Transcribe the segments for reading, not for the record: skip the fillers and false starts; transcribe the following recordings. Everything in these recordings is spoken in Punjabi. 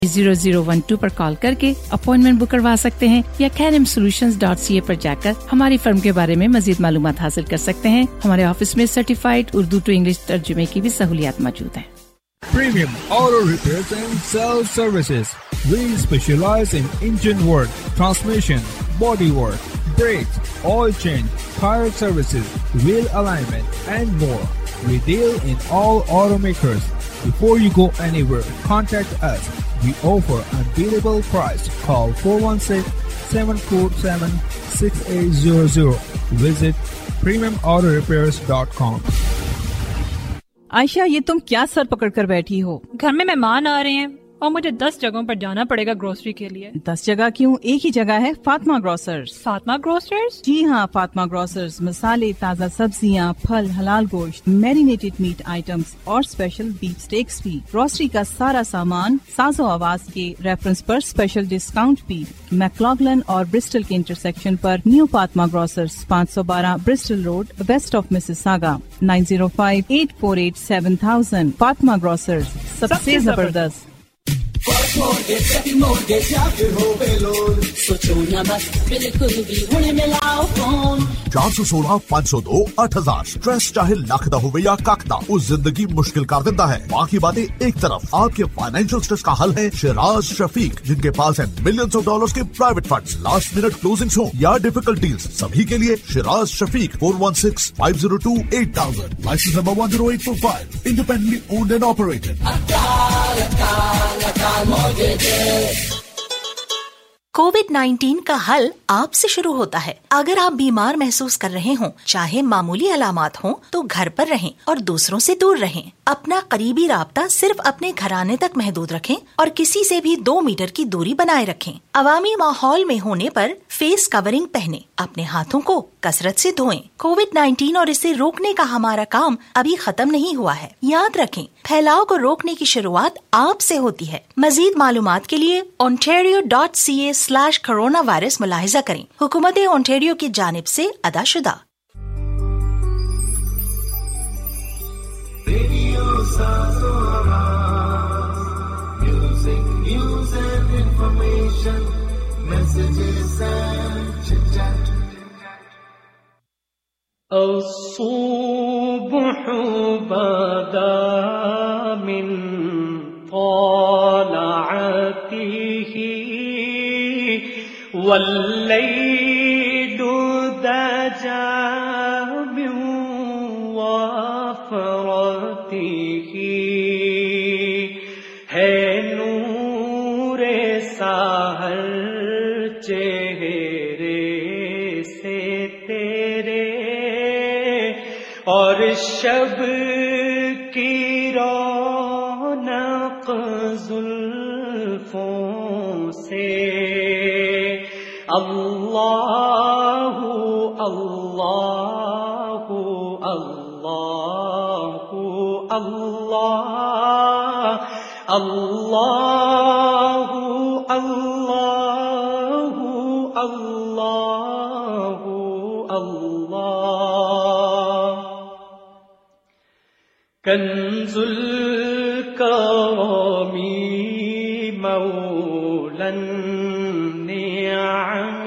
0012 पर कॉल करके अपॉइंटमेंट बुक करवा सकते हैं या KNMSolutions.ca पर जाकर हमारी फर्म के बारे में मजीद मालूमात हासिल कर सकते हैं। हमारे ऑफिस में सर्टिफाइड उर्दू टू इंग्लिश तर्जुमे की भी सहूलियत मौजूद है। Premium Auto Repairs and Sales Services. We specialize in engine work, transmission, body work, brakes, oil change, tire services, wheel alignment, and more. We deal in all automakers. Before you go anywhere, contact us. We offer unbeatable price. Call 416-747-6800. Visit premiumautorepairs.com. Ayesha, ये तुम क्या सर पकड़ कर बैठी हो? घर में मेहमान आ रहे हैं और मुझे 10 जगहों पर जाना पड़ेगा ग्रोसरी के लिए। 10 जगह क्यों? एक ही जगह है, फातिमा ग्रोसर्स। फातिमा ग्रोसर्स? जी हाँ, फातिमा ग्रोसर्स मसाले, ताज़ा सब्जियाँ, फल, हलाल गोश्त, मैरिनेटेड मीट आइटम्स और स्पेशल बीफ स्टेक्स भी। ग्रोसरी का सारा सामान साजो आवाज के रेफरेंस पर स्पेशल डिस्काउंट भी। मैक्लॉगलन और ब्रिस्टल के इंटरसेक्शन पर new Fatima grocers, 512 Bristol road, west of Mississauga, 9058487000। Fatima grocers, सबसे जबरदस्त। चार 502-8000 स्ट्रेस चाहे लख दा होवे या कख दा, उस जिंदगी मुश्किल कर देता है। बाकी बातें एक तरफ, आपके फाइनेंशियल स्ट्रेस का हल है शिराज शफीक, जिनके पास है मिलियंस ऑफ डॉलर्स के private funds, last minute closings हो या डिफिकल्ट डील्स, सभी के लिए Shiraz Shafiq. 416-502-8000, licence number 10845, independently owned and operated. कोविड-19 का हल आपसे शुरू होता है। अगर आप बीमार महसूस कर रहे हों, चाहे मामूली अलामात हों, तो घर पर रहें और दूसरों से दूर रहें। अपना करीबी राब्ता सिर्फ अपने घराने तक महदूद रखें और किसी से भी 2 मीटर की दूरी बनाए रखें। अवामी माहौल में होने पर फेस कवरिंग पहने, अपने हाथों को कसरत से धोएं। कोविड-19 और इसे रोकने का हमारा काम अभी खत्म नहीं हुआ है। याद रखें, फैलाव को रोकने की शुरुआत आपसे होती है। मजीद मालूमात के लिए ontario.ca/coronavirus मुलाहिजा करें। हुकूमत ओंटारियो की जानिब से अदाशुदा। الصبح بدا من طلعته والليل دجى من وفرته ہے نور سحر چہرے سے تیرے اور شب کی رونق زلفوں سے اللہ اللہ اللہ اللہ اللہ اللہ اللہ اللہ کنز الکرم مولا النعم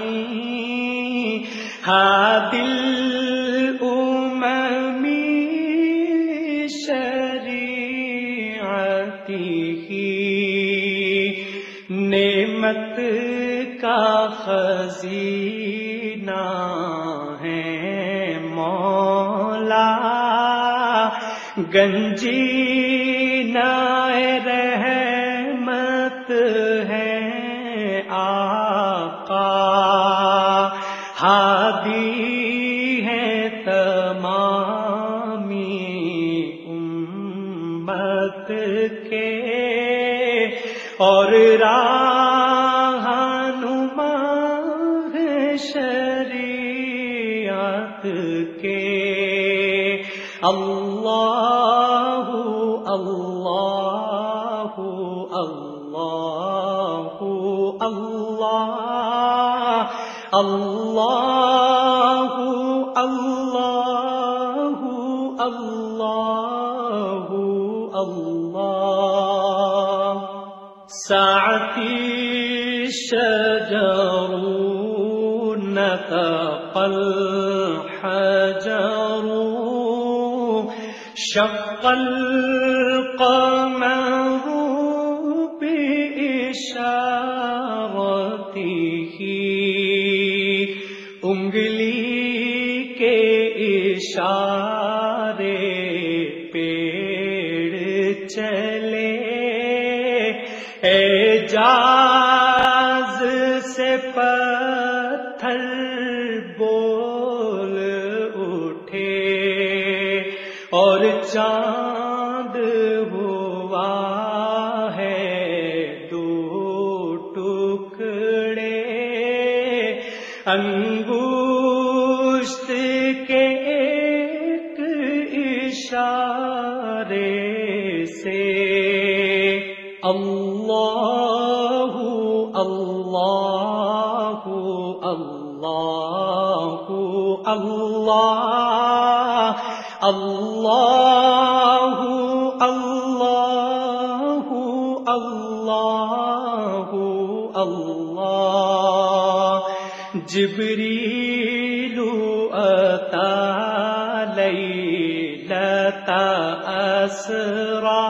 هادي الأمم شریعته نعمت کا خزینہ ہے مولا گنجینہ رحمت ہے آقا ہادی ہے تمامی امت کے اور رہنما ہے شریعت کے اللہ اللہ اللہ اللہ اللہ اللہ اللہ اللہ الشجر نطق الحجر شق القمر بإشارته انگلی کے اشارے پیڑ چلے اعجاز سے پتھر بول اٹھے اور چاند ہوا ہے دو ٹکڑے انگشت کے ایک اشارے سے اللہ اللہ اللہ اللہ اللہ اللہ اللہ اللہ جبریل اتی لیلۃ اسری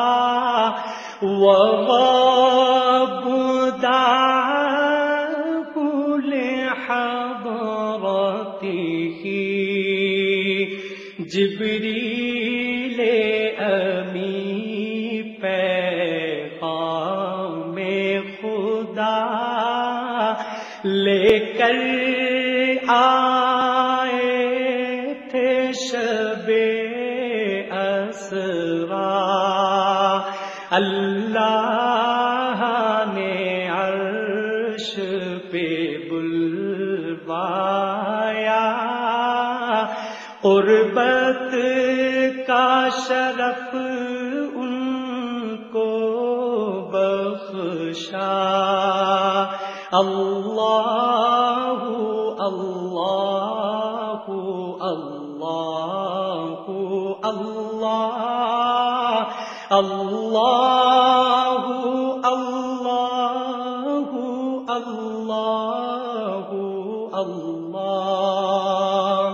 وغاب دعاه لحضرته جبریل امی پیغام خدا لے کر آئے تھے شب اسری اللہ نے عرش پہ بلوایا قربت کا شرف ان کو بخشا اللہ اللہ اللہ اللہ اللہ اللہ اللہ اللہ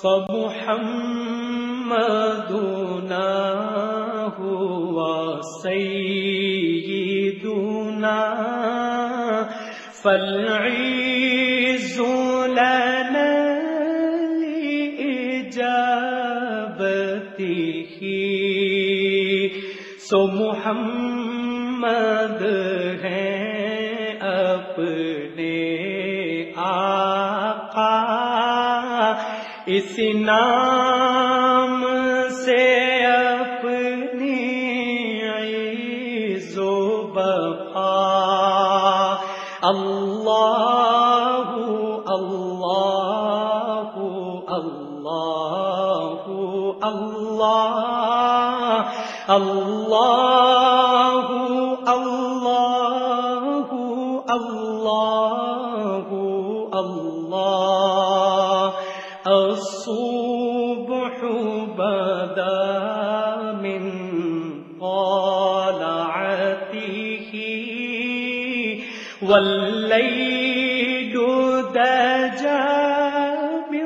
فمحمدنا هو سيدنا فالعز لنا لإجابته سو محمد ہیں اپنے آقا اس نام سے اپنی عز و بقا اللہ اللہ اللہ اللہ اللہ اللہ اللہ اللہ الصبح بدا من طلعته والليل دجى من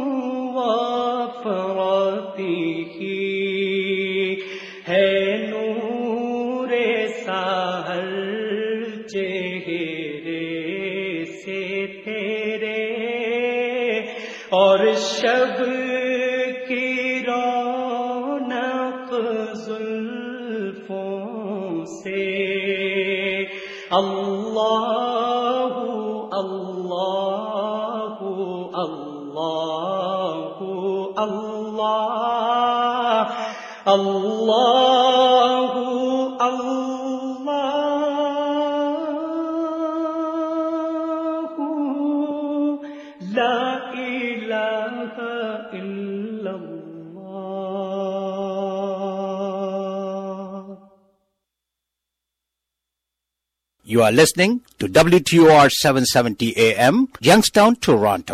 وفرته ہے نور سحر چہرے سے تیرے اور شب کی رونق زلفوں سے اللہ اللہ اللہ اللہ اللہ اللہ لا الہ الا اللہ. You are listening to WTOR 770 AM, Youngstown, Toronto.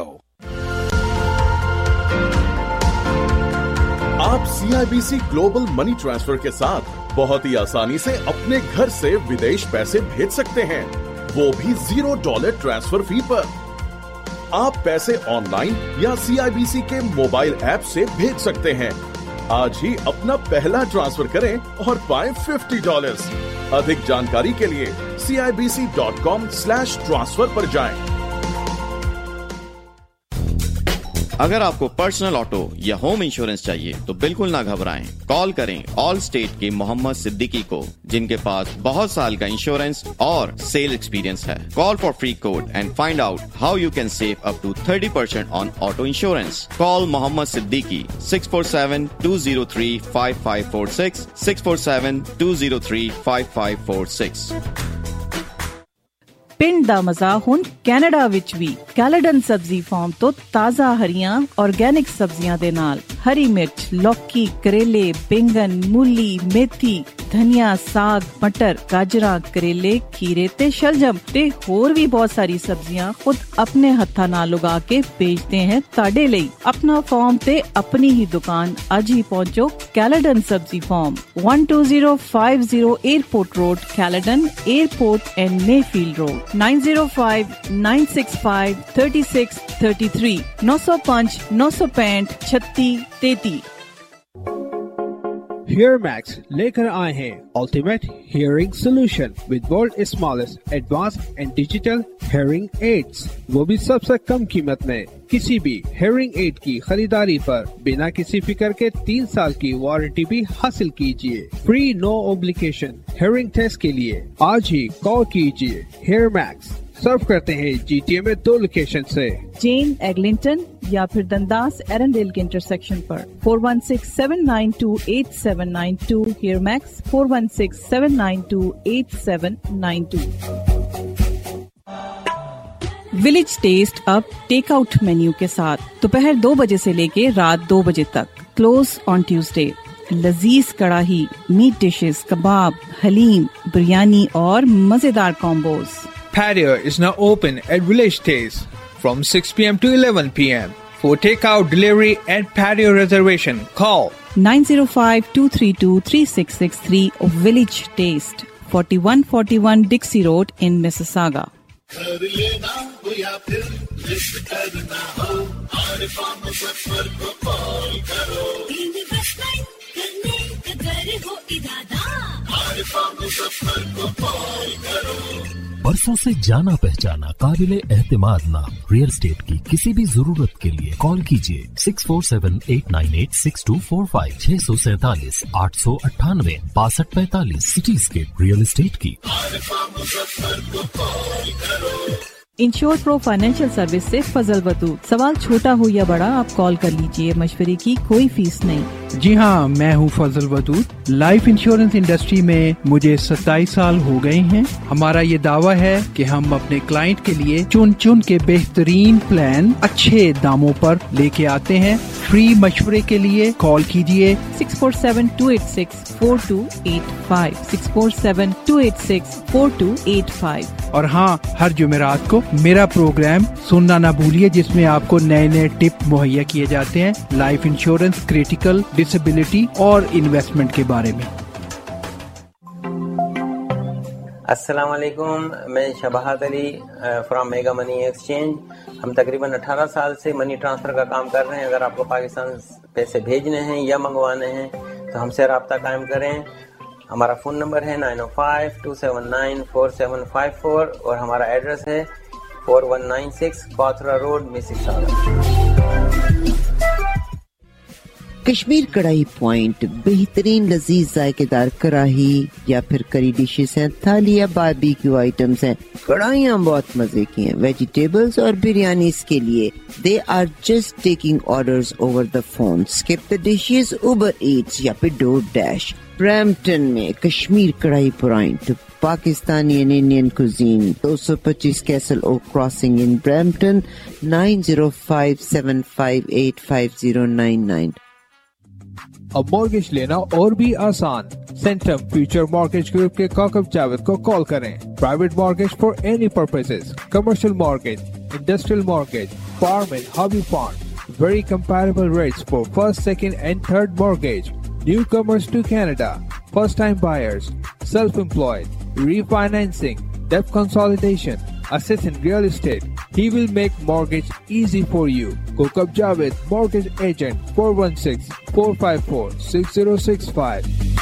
آپ CIBC گلوبل منی ٹرانسفر کے ساتھ बहुत ही आसानी से अपने घर से विदेश पैसे भेज सकते हैं, वो भी $0 ट्रांसफर फी पर। आप पैसे ऑनलाइन या CIBC के मोबाइल ऐप से भेज सकते हैं। आज ही अपना पहला ट्रांसफर करें और पाएं $50। अधिक जानकारी के लिए CIBC.com/transfer पर जाएं। अगर आपको पर्सनल ऑटो या होम इंश्योरेंस चाहिए तो बिल्कुल ना घबराएं। कॉल करें ऑल स्टेट के मोहम्मद सिद्दीकी को, जिनके पास बहुत साल का इंश्योरेंस और सेल एक्सपीरियंस है। Call for free quote and find out how you can save up to 30% on auto insurance. Call Mohammed Siddiqui 647-203-5546 647-203-5546। ਪਿੰਡ ਦਾ ਮਜ਼ਾ ਹੁਣ ਕੈਨੇਡਾ ਵਿੱਚ ਵੀ। ਕੈਲੇਡਨ ਸਬਜ਼ੀ ਫਾਰਮ ਤੋਂ ਤਾਜ਼ਾ ਹਰੀਆਂ ਆਰਗੈਨਿਕ ਸਬਜ਼ੀਆਂ ਦੇ ਨਾਲ ਹਰੀ ਮਿਰਚ, ਲੌਕੀ, ਕਰੇਲੇ, ਬੈਂਗਨ, ਮੂਲੀ, ਮੇਥੀ, ਧਨੀਆ, ਸਾਗ, ਮਟਰ, ਗਾਜਰਾਂ, ਕਰੇਲੇ, ਖੀਰੇ ਤੇ ਸ਼ਲਜਮ ਤੇ ਹੋਰ ਵੀ ਬਹੁਤ ਸਾਰੀ ਸਬਜ਼ੀਆਂ ਖੁਦ ਆਪਣੇ ਹੱਥਾਂ ਨਾਲ ਉਗਾ ਕੇ ਵੇਚਦੇ हैं ਤੁਹਾਡੇ ਲਈ। ਆਪਣਾ ਫਾਰਮ ਤੇ ਆਪਣੀ ਹੀ ਦੁਕਾਨ ਅੱਜ ਹੀ ਪਹੁੰਚੋ। Caledon Sabzi farm 12050 airport road, Caledon airport and Mayfield road, 9059653633 905-965-3633। HearMax लेकर आए हैं ultimate hearing solution with world smallest advance and digital hearing aids, वो भी सबसे कम कीमत में। किसी भी हियरिंग एड की खरीदारी पर बिना किसी फिक्र के 3 साल की वारंटी भी हासिल कीजिए। Free no obligation hearing test के लिए आज ही कॉल कीजिए। HearMax सर्व करते हैं GTA में 2 लोकेशन से, जेन एग्लिंटन या फिर दंदास एरंडेल के इंटरसेक्शन पर। 4167928792 HearMax 4167928792। विलेज टेस्ट अब टेक आउट मेन्यू के साथ दोपहर 2 बजे से लेके रात 2 बजे तक। Close on Tuesday. लजीज कड़ाही, मीट डिशेस, कबाब, हलीम, बिरयानी और मजेदार combos. Patio is now open at Village Taste from 6 p.m. to 11 p.m. For takeout, delivery and patio reservation, call 905-232-3663 of Village Taste, 4141 Dixie Road in Mississauga. बरसों से जाना पहचाना काबिले एहतिमाद नाम रियल एस्टेट की किसी भी जरूरत के लिए कॉल कीजिए 647-898-6245 647-898-6245 सिटीस्केप रियल एस्टेट की। इंश्योर प्रो फाइनेंशियल सर्विस से फजल बतूत। सवाल छोटा हो या बड़ा, आप कॉल कर लीजिए, मशवरे की कोई फीस नहीं। जी हाँ, मैं हूँ Fazal Batoot. Life insurance industry में मुझे 27 साल हो गए हैं। हमारा ये दावा है कि हम अपने क्लाइंट के लिए चुन चुन के बेहतरीन प्लान अच्छे दामों पर लेके आते हैं। फ्री मशवरे के लिए कॉल कीजिए 647-286-4285 647-286-4285। और हाँ, हर जुमेरात को मेरा प्रोग्राम सुनना ना भूलिए, जिसमें आपको नए नए टिप मुहैया किए जाते हैं लाइफ इंश्योरेंस, क्रिटिकल, डिसेबिलिटी और इन्वेस्टमेंट के बारे में। अस्सलाम वालेकुम, मैं Shabahat Ali from mega money exchange. हम तकरीबन 18 साल से मनी ट्रांसफ़र का काम कर रहे हैं। अगर आपको पाकिस्तान पैसे भेजने हैं या मंगवाने हैं तो हमसे रब्ता कायम करें। हमारा फ़ोन नंबर है 905-279-4754 और हमारा एड्रेस है 4196 कॉथरा road, Mississauga. Kashmir Kadhai point बेहतरीन लजीज जायकेदार कढ़ाई या फिर करी डिशेस हैं, थाली या बारबेक्यू आइटम्स हैं। कढ़ाइयाँ बहुत मजे की हैं। वेजिटेबल्स और बिरयानी के लिए they are just taking orders over the phone. Skip the dishes, Uber Eats या फिर डोर डैश। ब्रैम्पटन में Kashmir Kadhai point, Pakistani and Indian cuisine, 225 castle oak crossing in Brampton, 9057585099। अब मॉर्गेज लेना और भी आसान। सेंटम फ्यूचर मॉर्गेज ग्रुप के काकब जावेद को कॉल करें। Private mortgage for any purposes, commercial mortgage, industrial mortgage, farm and hobby farm, very comparable rates for first, second and third mortgage. Newcomers to Canada, first-time buyers, self-employed, refinancing, debt consolidation, assessing real estate. He will make mortgage easy for you. Kokab Javed, Mortgage Agent, 416-454-6065.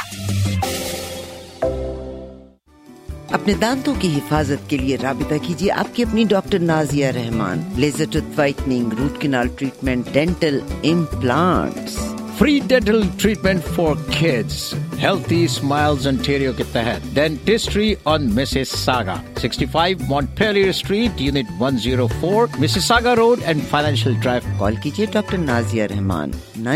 अपने दांतों की हिफाजत के लिए राबिता कीजिए आपकी अपनी doctor Nazia Rehman. Laser tooth whitening, root canal treatment, dental implants. Free dental treatment for kids. Healthy Smiles Ontario के तहत Dentistry on Mississauga, 65 Montpelier Street, Unit 104, Mississauga Road and Financial Drive. Call कीजिए doctor Nazia Rehman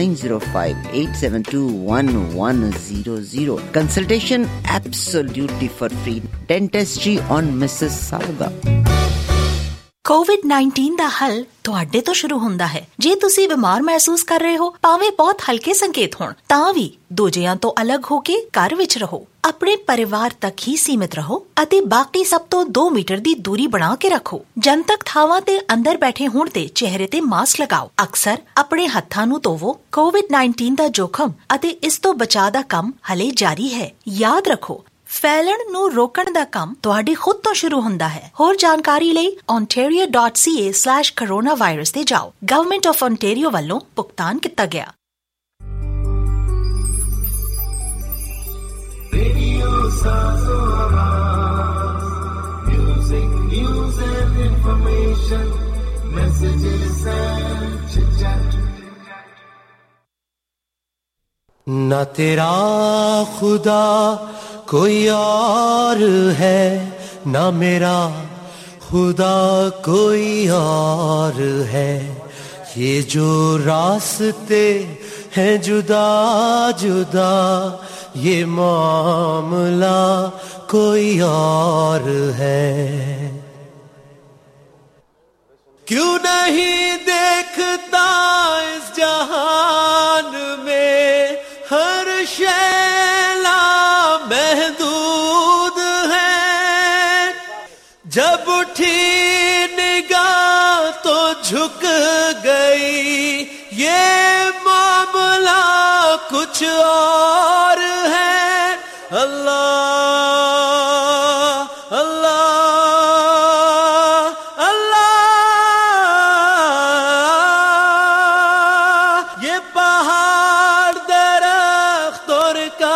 905-872-1100. Consultation absolutely for free. Dentistry on Mississauga. COVID-19 ਦਾ ਹੱਲ ਤੁਹਾਡੇ ਤੋਂ ਸ਼ੁਰੂ ਹੁੰਦਾ ਹੈ. ਜੇ ਤੁਸੀਂ ਬਿਮਾਰ ਮਹਿਸੂਸ ਕਰ ਰਹੇ ਹੋ, ਭਾਵੇਂ ਬਹੁਤ ਹਲਕੇ ਸੰਕੇਤ ਹੋਣ, ਤਾਂ ਵੀ ਦੂਜਿਆਂ ਤੋਂ ਅਲੱਗ ਹੋ ਕੇ ਘਰ ਵਿੱਚ ਰਹੋ. ਆਪਣੇ ਪਰਿਵਾਰ ਤੱਕ ਹੀ ਸੀਮਿਤ ਰਹੋ ਅਤੇ ਬਾਕੀ ਸਭ ਤੋਂ 2 ਮੀਟਰ ਦੀ ਦੂਰੀ ਬਣਾ ਕੇ ਰੱਖੋ. ਜਨਤਕ ਥਾਵਾਂ ਤੇ ਅੰਦਰ ਬੈਠੇ ਹੋਣ ਤੇ ਚਿਹਰੇ ਤੇ ਮਾਸਕ ਲਗਾਓ. ਅਕਸਰ ਆਪਣੇ ਹੱਥਾਂ ਨੂੰ ਧੋਵੋ. COVID-19 ਦਾ ਜੋਖਮ ਅਤੇ ਇਸ ਤੋਂ ਬਚਾਅ ਦਾ ਕੰਮ ਹਲੇ ਜਾਰੀ ਹੈ. ਯਾਦ ਰੱਖੋ, ਫੈਲਣ ਨੂੰ ਰੋਕਣ ਦਾ ਕੰਮ ਤੁਹਾਡੇ ਖੁਦ ਤੋਂ ਸ਼ੁਰੂ ਹੁੰਦਾ ਹੈ. ਹੋਰ ਜਾਣਕਾਰੀ ਲਈ ontario.ca/coronavirus ਤੇ ਜਾਓ. ਗਵਰਨਮੈਂਟ ਆਫ ontario ਵੱਲੋਂ ਭੁਗਤਾਨ ਕੀਤਾ ਗਿਆ. Radio Sazo Awaaz, music, news and information, messages and chit-chat. Na tera khuda کوئی اور ہے نہ میرا خدا کوئی اور ہے. یہ جو راستے ہیں جدا جدا یہ معاملہ کوئی اور ہے. کیوں نہیں دیکھتا اس جہان میں ہر شے محدود ہے. جب اٹھی نگاہ تو جھک گئی یہ معاملہ کچھ اور ہے. اللہ اللہ اللہ یہ پہاڑ درخت اور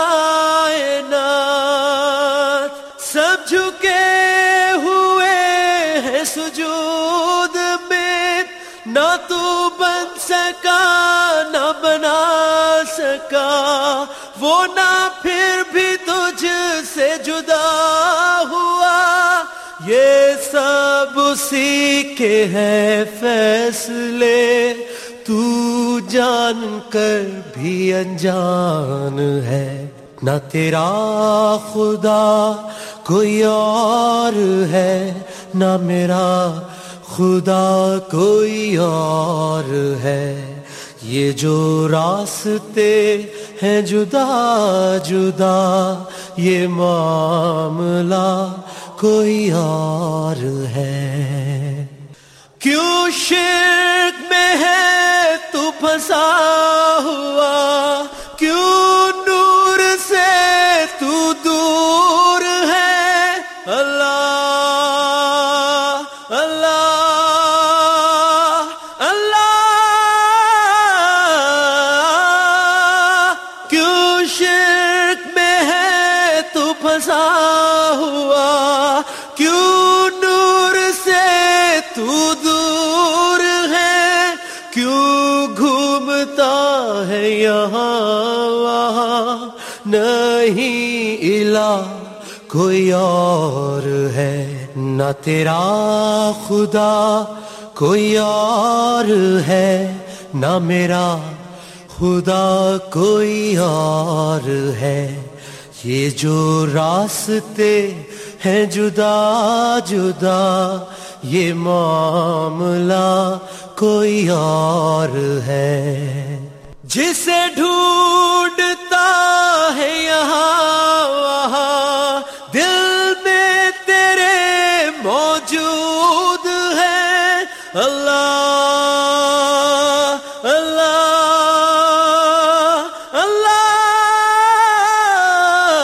سجود میں نہ تو بن سکا نہ بنا سکا وہ نہ پھر بھی تجھ سے جدا ہوا. یہ سب اسی کے ہیں فیصلے تو جان کر بھی انجان ہے. نہ تیرا خدا کوئی اور ہے نہ میرا خدا کوئی اور ہے. یہ جو راستے ہیں جدا جدا یہ معاملہ کوئی اور ہے. کیوں شرک میں ہے تو پھنسا ہوا, کیوں نور سے تو دور ہے. اللہ یہاں وہاں نہیں الہ کوئی اور ہے. نہ تیرا خدا کوئی اور ہے نہ میرا خدا کوئی اور ہے. یہ جو راستے ہیں جدا جدا یہ معاملہ کوئی اور ہے. جسے ڈھونڈتا ہے یہاں وہاں دل میں تیرے موجود ہے. اللہ اللہ اللہ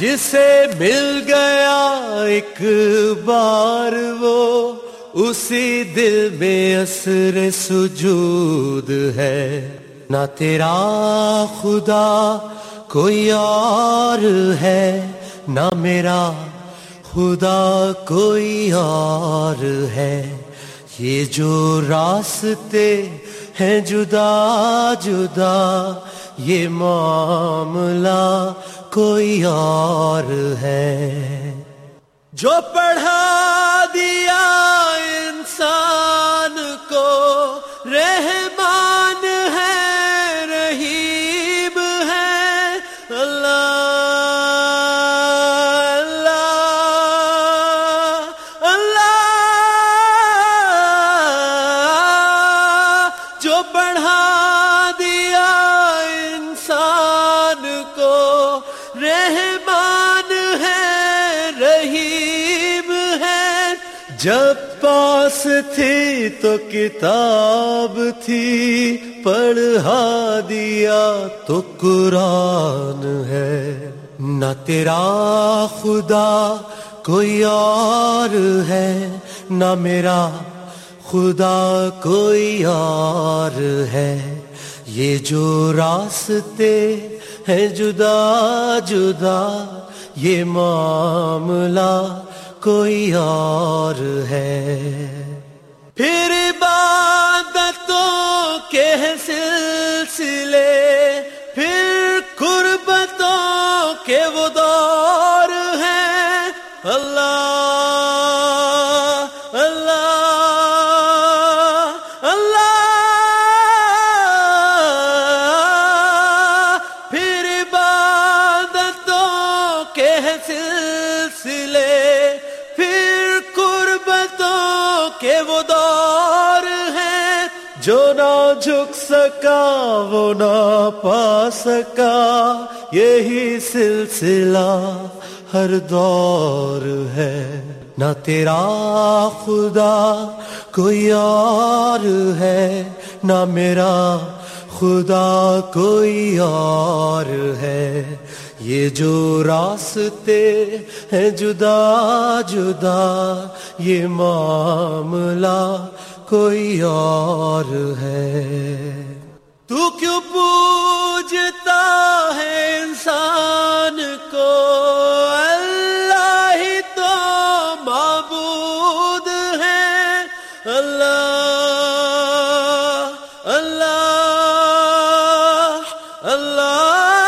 जिसे मिल गया एक बार वो उसी दिल में असर सुजूद है ना तेरा खुदा कोई और है ना मेरा खुदा कोई और है ये जो रास्ते हैं जुदा जुदा ये मामला कोई और है जो पढ़ा दिया इंसान को रहमान है रहीम है अल्लाह अल्लाह अल्लाह जो पढ़ा दिया इंसान को रहमान है रहीम है जब पास थी तो किताब थी पढ़ा दिया तो कुरान है न तेरा खुदा कोई और है न मेरा खुदा कोई और है ये जो रास्ते हैं जुदा जुदा ये मामला कोई और है फिर इबादतों के सिलसिले फिर कुर्बतों के वो दौर हैं अल्लाह अल्लाह अल्लाह फिर इबादतों के सिलसिले के वो दौर है जो ना झुक सका वो ना पा सका यही सिलसिला हर दौर है ना तेरा खुदा कोई और है ना मेरा खुदा कोई और है ये जो रास्ते हैं जुदा जुदा ये मामला कोई और है तू क्यों पूजता है इंसान को अल्लाह ही तो माबूद है अल्लाह अल्लाह अल्लाह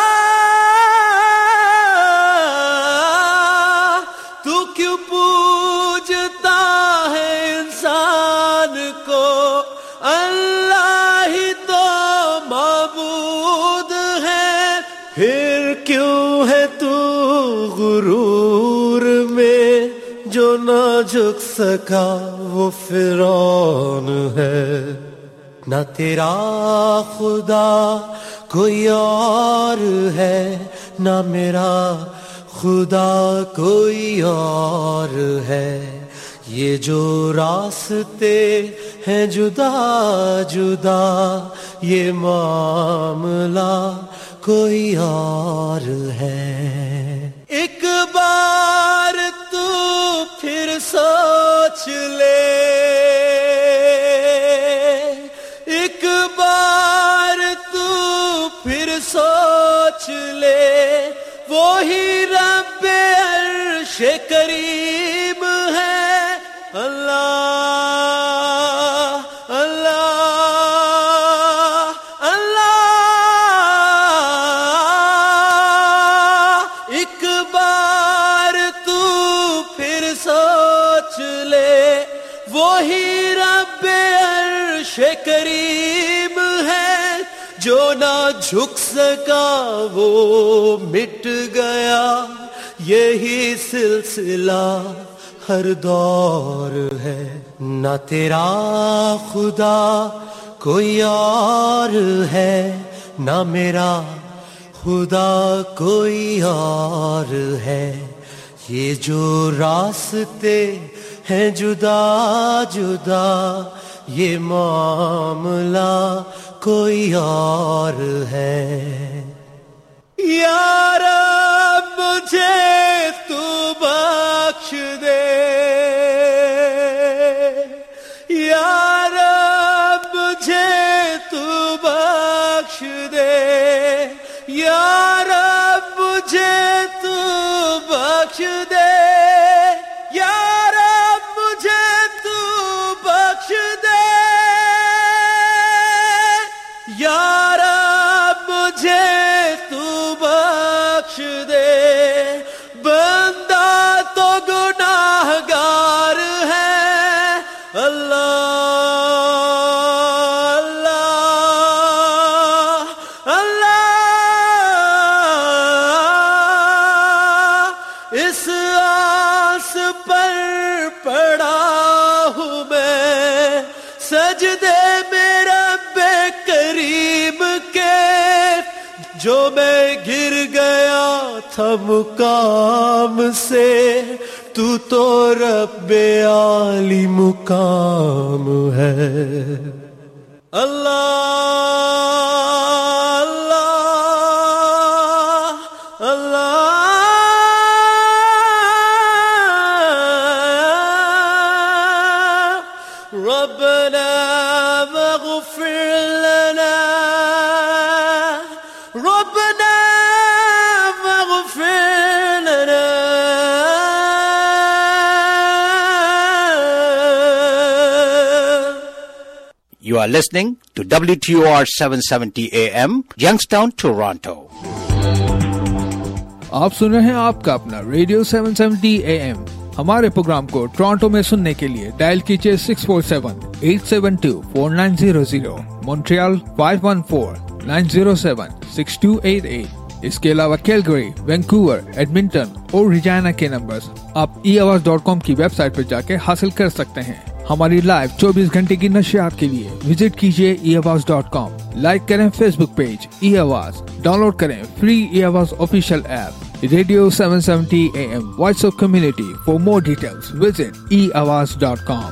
फिर क्यों है तू गुरूर में जो ना झुक सका वो फिरौन है ना तेरा खुदा कोई और है ना मेरा खुदा कोई और है ये जो रास्ते हैं जुदा जुदा ये मामला कोई और है एक बार तू फिर सोच ले एक बार तू फिर सोच ले वो ही रब्बे अर्श करीम है अल्लाह अल्लाह अल्लाह एक बार तू फिर सोच ले वो ही रब्बे अर्श करीम है जो ना झुक सका वो मिट गया यही सिलसिला हर दौर है ना तेरा खुदा कोई और है ना मेरा खुदा कोई और है ये जो रास्ते हैं जुदा जुदा ये मामला कोई और है या रब مجھے تو بخش دے یا رب مجھے تو بخش دے یا رب مجھے تو بخش دے یا رب مجھے تو بخش دے یا رب مجھے تو بخش دے بندہ تو گناہگار ہے اللہ اللہ اللہ اس آس پر پڑا ہوں میں سجدے میں رب کریم کے جو میں گر گیا تھا مقام سے تو رب عالی مقام ہے اللہ اللہ اللہ ربنا مغفر لنا ربنا مغفر لنا You are listening to WTOR 770 AM, Youngstown, Toronto. آپ سن رہے ہیں آپ کا اپنا ریڈیو 770 AM. ہمارے پروگرام کو ٹورانٹو میں سننے کے لیے ڈائل کیجیے 647-872-4900, مونٹریال 514-907-6288. اس کے علاوہ کیلگری، وینکوور، ایڈمنٹن اور ریجائنا کے نمبرز آپ eAwaaz.com کی ویب سائٹ پر جا کے حاصل کر سکتے ہیں. ہماری لائیو 24 گھنٹے کی نشریات کے لیے وزٹ کیجیے eAwaaz.com. لائک کریں facebook page eAwaaz، download کریں free eAwaaz official app radio 770 AM voice of community. For more details visit eAwaaz.com.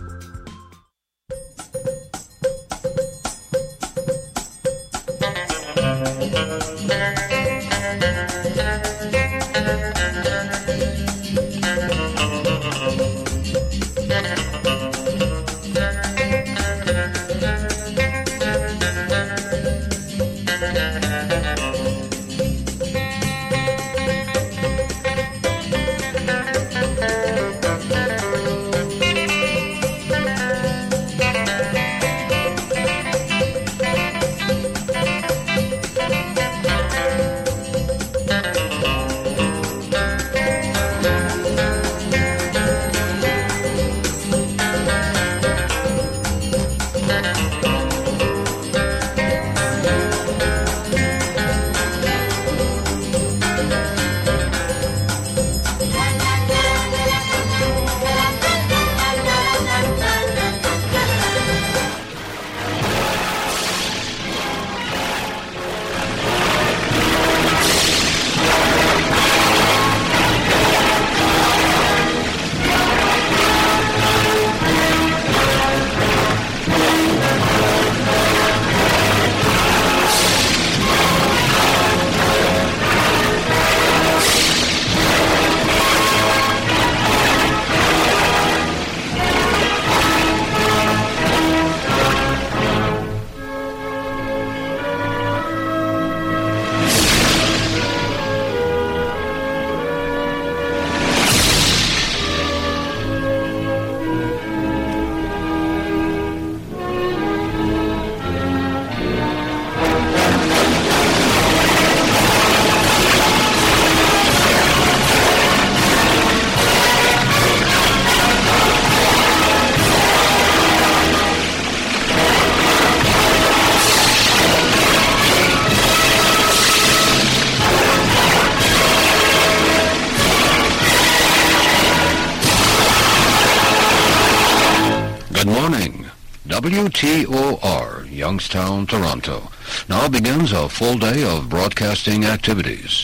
WTOR, Youngstown, Toronto. Now begins a full day of broadcasting activities.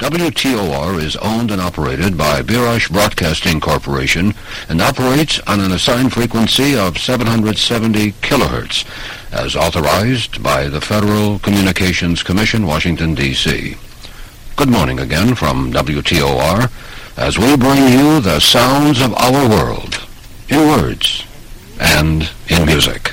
WTOR is owned and operated by Birash Broadcasting Corporation and operates on an assigned frequency of 770 kilohertz, as authorized by the Federal Communications Commission, Washington, D.C. Good morning again from WTOR as we bring you the sounds of our world in words and in music.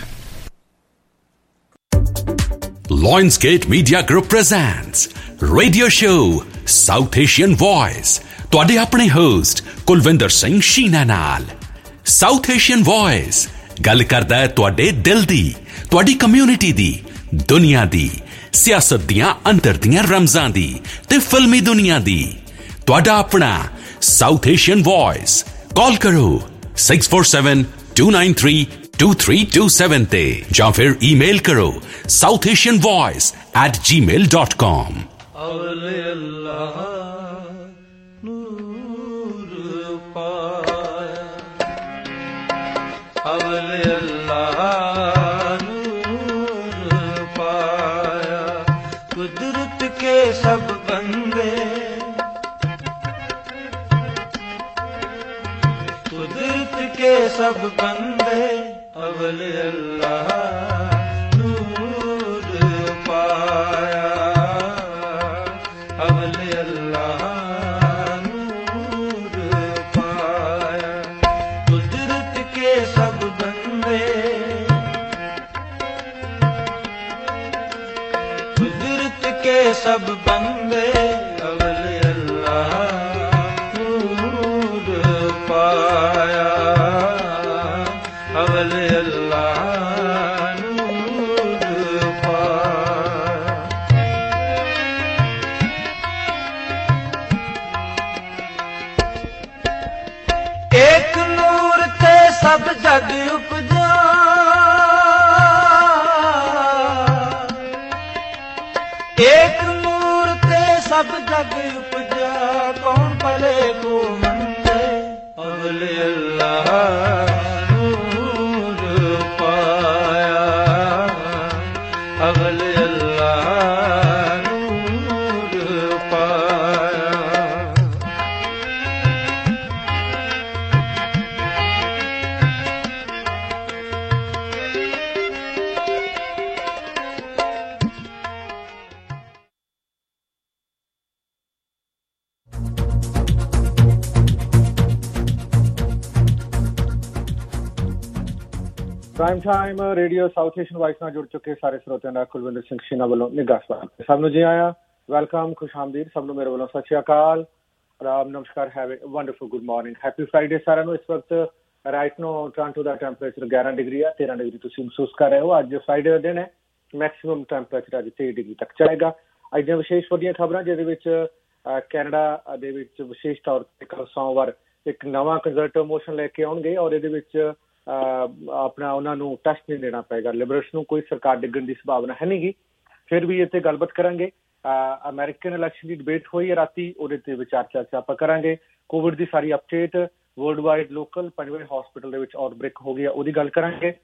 Lionsgate Media Group presents Radio Show South Asian Voice. ਤੁਹਾਡੇ ਆਪਣੇ ਹੋਸਟ ਕੁਲਵਿੰਦਰ ਸਿੰਘ ਸ਼ੀਨਾ ਨਾਲ। South Asian Voice ਗੱਲ ਕਰਦਾ ਹੈ ਤੁਹਾਡੇ ਦਿਲ ਦੀ, ਤੁਹਾਡੀ ਕਮਿਊਨਿਟੀ ਦੀ, ਦੁਨੀਆ ਦੀ, ਸਿਆਸਤ ਦੀਆਂ ਅੰਦਰ ਦੀਆਂ ਰਮਜ਼ਾਂ ਦੀ ਤੇ ਫਿਲਮੀ ਦੁਨੀਆ ਦੀ। ਤੁਹਾਡਾ ਆਪਣਾ South Asian Voice। ਕਾਲ ਕਰੋ 647-293-2327 ਤੇ ਜਾਂ ਫਿਰ ਈਮੇਲ ਕਰੋ southasianvoice@gmail.com। सब बंदे कुदरत के सब बंदे अवल अल्लाह नूर पाया अवल अल्लाह नूर पाया कुदरत के सब बंदे के सब बंदे अवल अल्लाह नूर पाया अवल अल्लाह नूर पाया। एक नूर ते सब जग उपजा एक नूर ते सब जग उपजा कौन भले को मंदे अवल अल्लाह नूर पाया अवल अल्लाह नूर पाया। Prime time radio South Asian voice ਨਾਲ ਜੁੜ ਚੁੱਕੇ ਸਾਰੇ ਸਰੋਤਿਆਂ ਦਾ ਕੁਲਵਿੰਦਰ ਸਿੰਘ ਸ਼ੀਨਾ ਵੱਲੋਂ ਨਿੱਘਾ ਸਵਾਗਤ। ਸਭ ਨੂੰ ਜੀ ਆਇਆਂ, ਵੈਲਕਮ, ਖੁਸ਼ ਆਮਦੀਦ ਸਭ ਨੂੰ ਮੇਰੇ ਵੱਲੋਂ। ਸਤਿ ਸ਼੍ਰੀ ਅਕਾਲ, ਆਦਾਬ, ਨਮਸਕਾਰ, have a wonderful good morning, happy Friday ਸਾਰਿਆਂ ਨੂੰ। ਇਸ ਵਕਤ ਰਾਈਟ ਨੂੰ ਟੋਰਾਂਟੋ ਦਾ ਟੈਂਪਰੇਚਰ 11 ਡਿਗਰੀ ਹੈ, 13 ਡਿਗਰੀ ਤੁਸੀਂ ਮਹਿਸੂਸ ਕਰ ਰਹੇ ਹੋ। ਅੱਜ ਫਰਾਈਡੇ ਦਾ ਦਿਨ ਹੈ, ਮੈਕਸੀਮਮ ਟੈਂਪਰੇਚਰ ਅੱਜ 23 ਡਿਗਰੀ ਤੱਕ ਚੜੇਗਾ। ਅੱਜ ਦੀਆਂ ਵਿਸ਼ੇਸ਼ ਵੱਡੀਆਂ ਖਬਰਾਂ ਜਿਹਦੇ ਵਿੱਚ ਕੈਨੇਡਾ ਦੇ ਵਿੱਚ ਵਿਸ਼ੇਸ਼ ਤੌਰ ਤੇ ਕੱਲ੍ਹ ਸੋਮਵਾਰ ਇੱਕ ਨਵਾਂ ਕੰਜ਼ਰਵੇਟਿਵ ਮੋਸ਼ਨ ਲੈ ਕੇ ਆਉਣਗੇ ਔਰ ਇਹਦੇ ਵਿੱਚ ਆਪਣਾ ਉਹਨਾਂ ਨੂੰ ਟੈਸਟ ਨਹੀਂ ਦੇਣਾ ਪਏਗਾ। ਲਿਬਰਲਸ ਨੂੰ ਕੋਈ ਸਰਕਾਰ ਡਿੱਗਣ ਦੀ ਸੰਭਾਵਨਾ ਹੈ ਨਹੀਂ ਗੀ। ਫਿਰ ਵੀ ਇੱਥੇ ਗੱਲਬਾਤ ਕਰਾਂਗੇ। ਅਮਰੀਕਨ ਇਲੈਕਸ਼ਨ ਦੀ ਡਿਬੇਟ ਹੋਈ ਹੈ ਰਾਤੀ, ਉਹਦੇ ਤੇ ਵਿਚਾਰ ਚਰਚਾ ਆਪਾਂ ਕਰਾਂਗੇ। ਕੋਵਿਡ ਦੀ ਸਾਰੀ ਅਪਡੇਟ, ਵਰਲਡ ਵਾਈਡ ਲੋਕਲ 5ਵੇਂ ਹਸਪੀਟਲ ਦੇ ਵਿੱਚ ਆਊਟਬ੍ਰੇਕ ਹੋ ਗਿਆ, ਉਹਦੀ ਗੱਲ ਕਰਾਂਗੇ।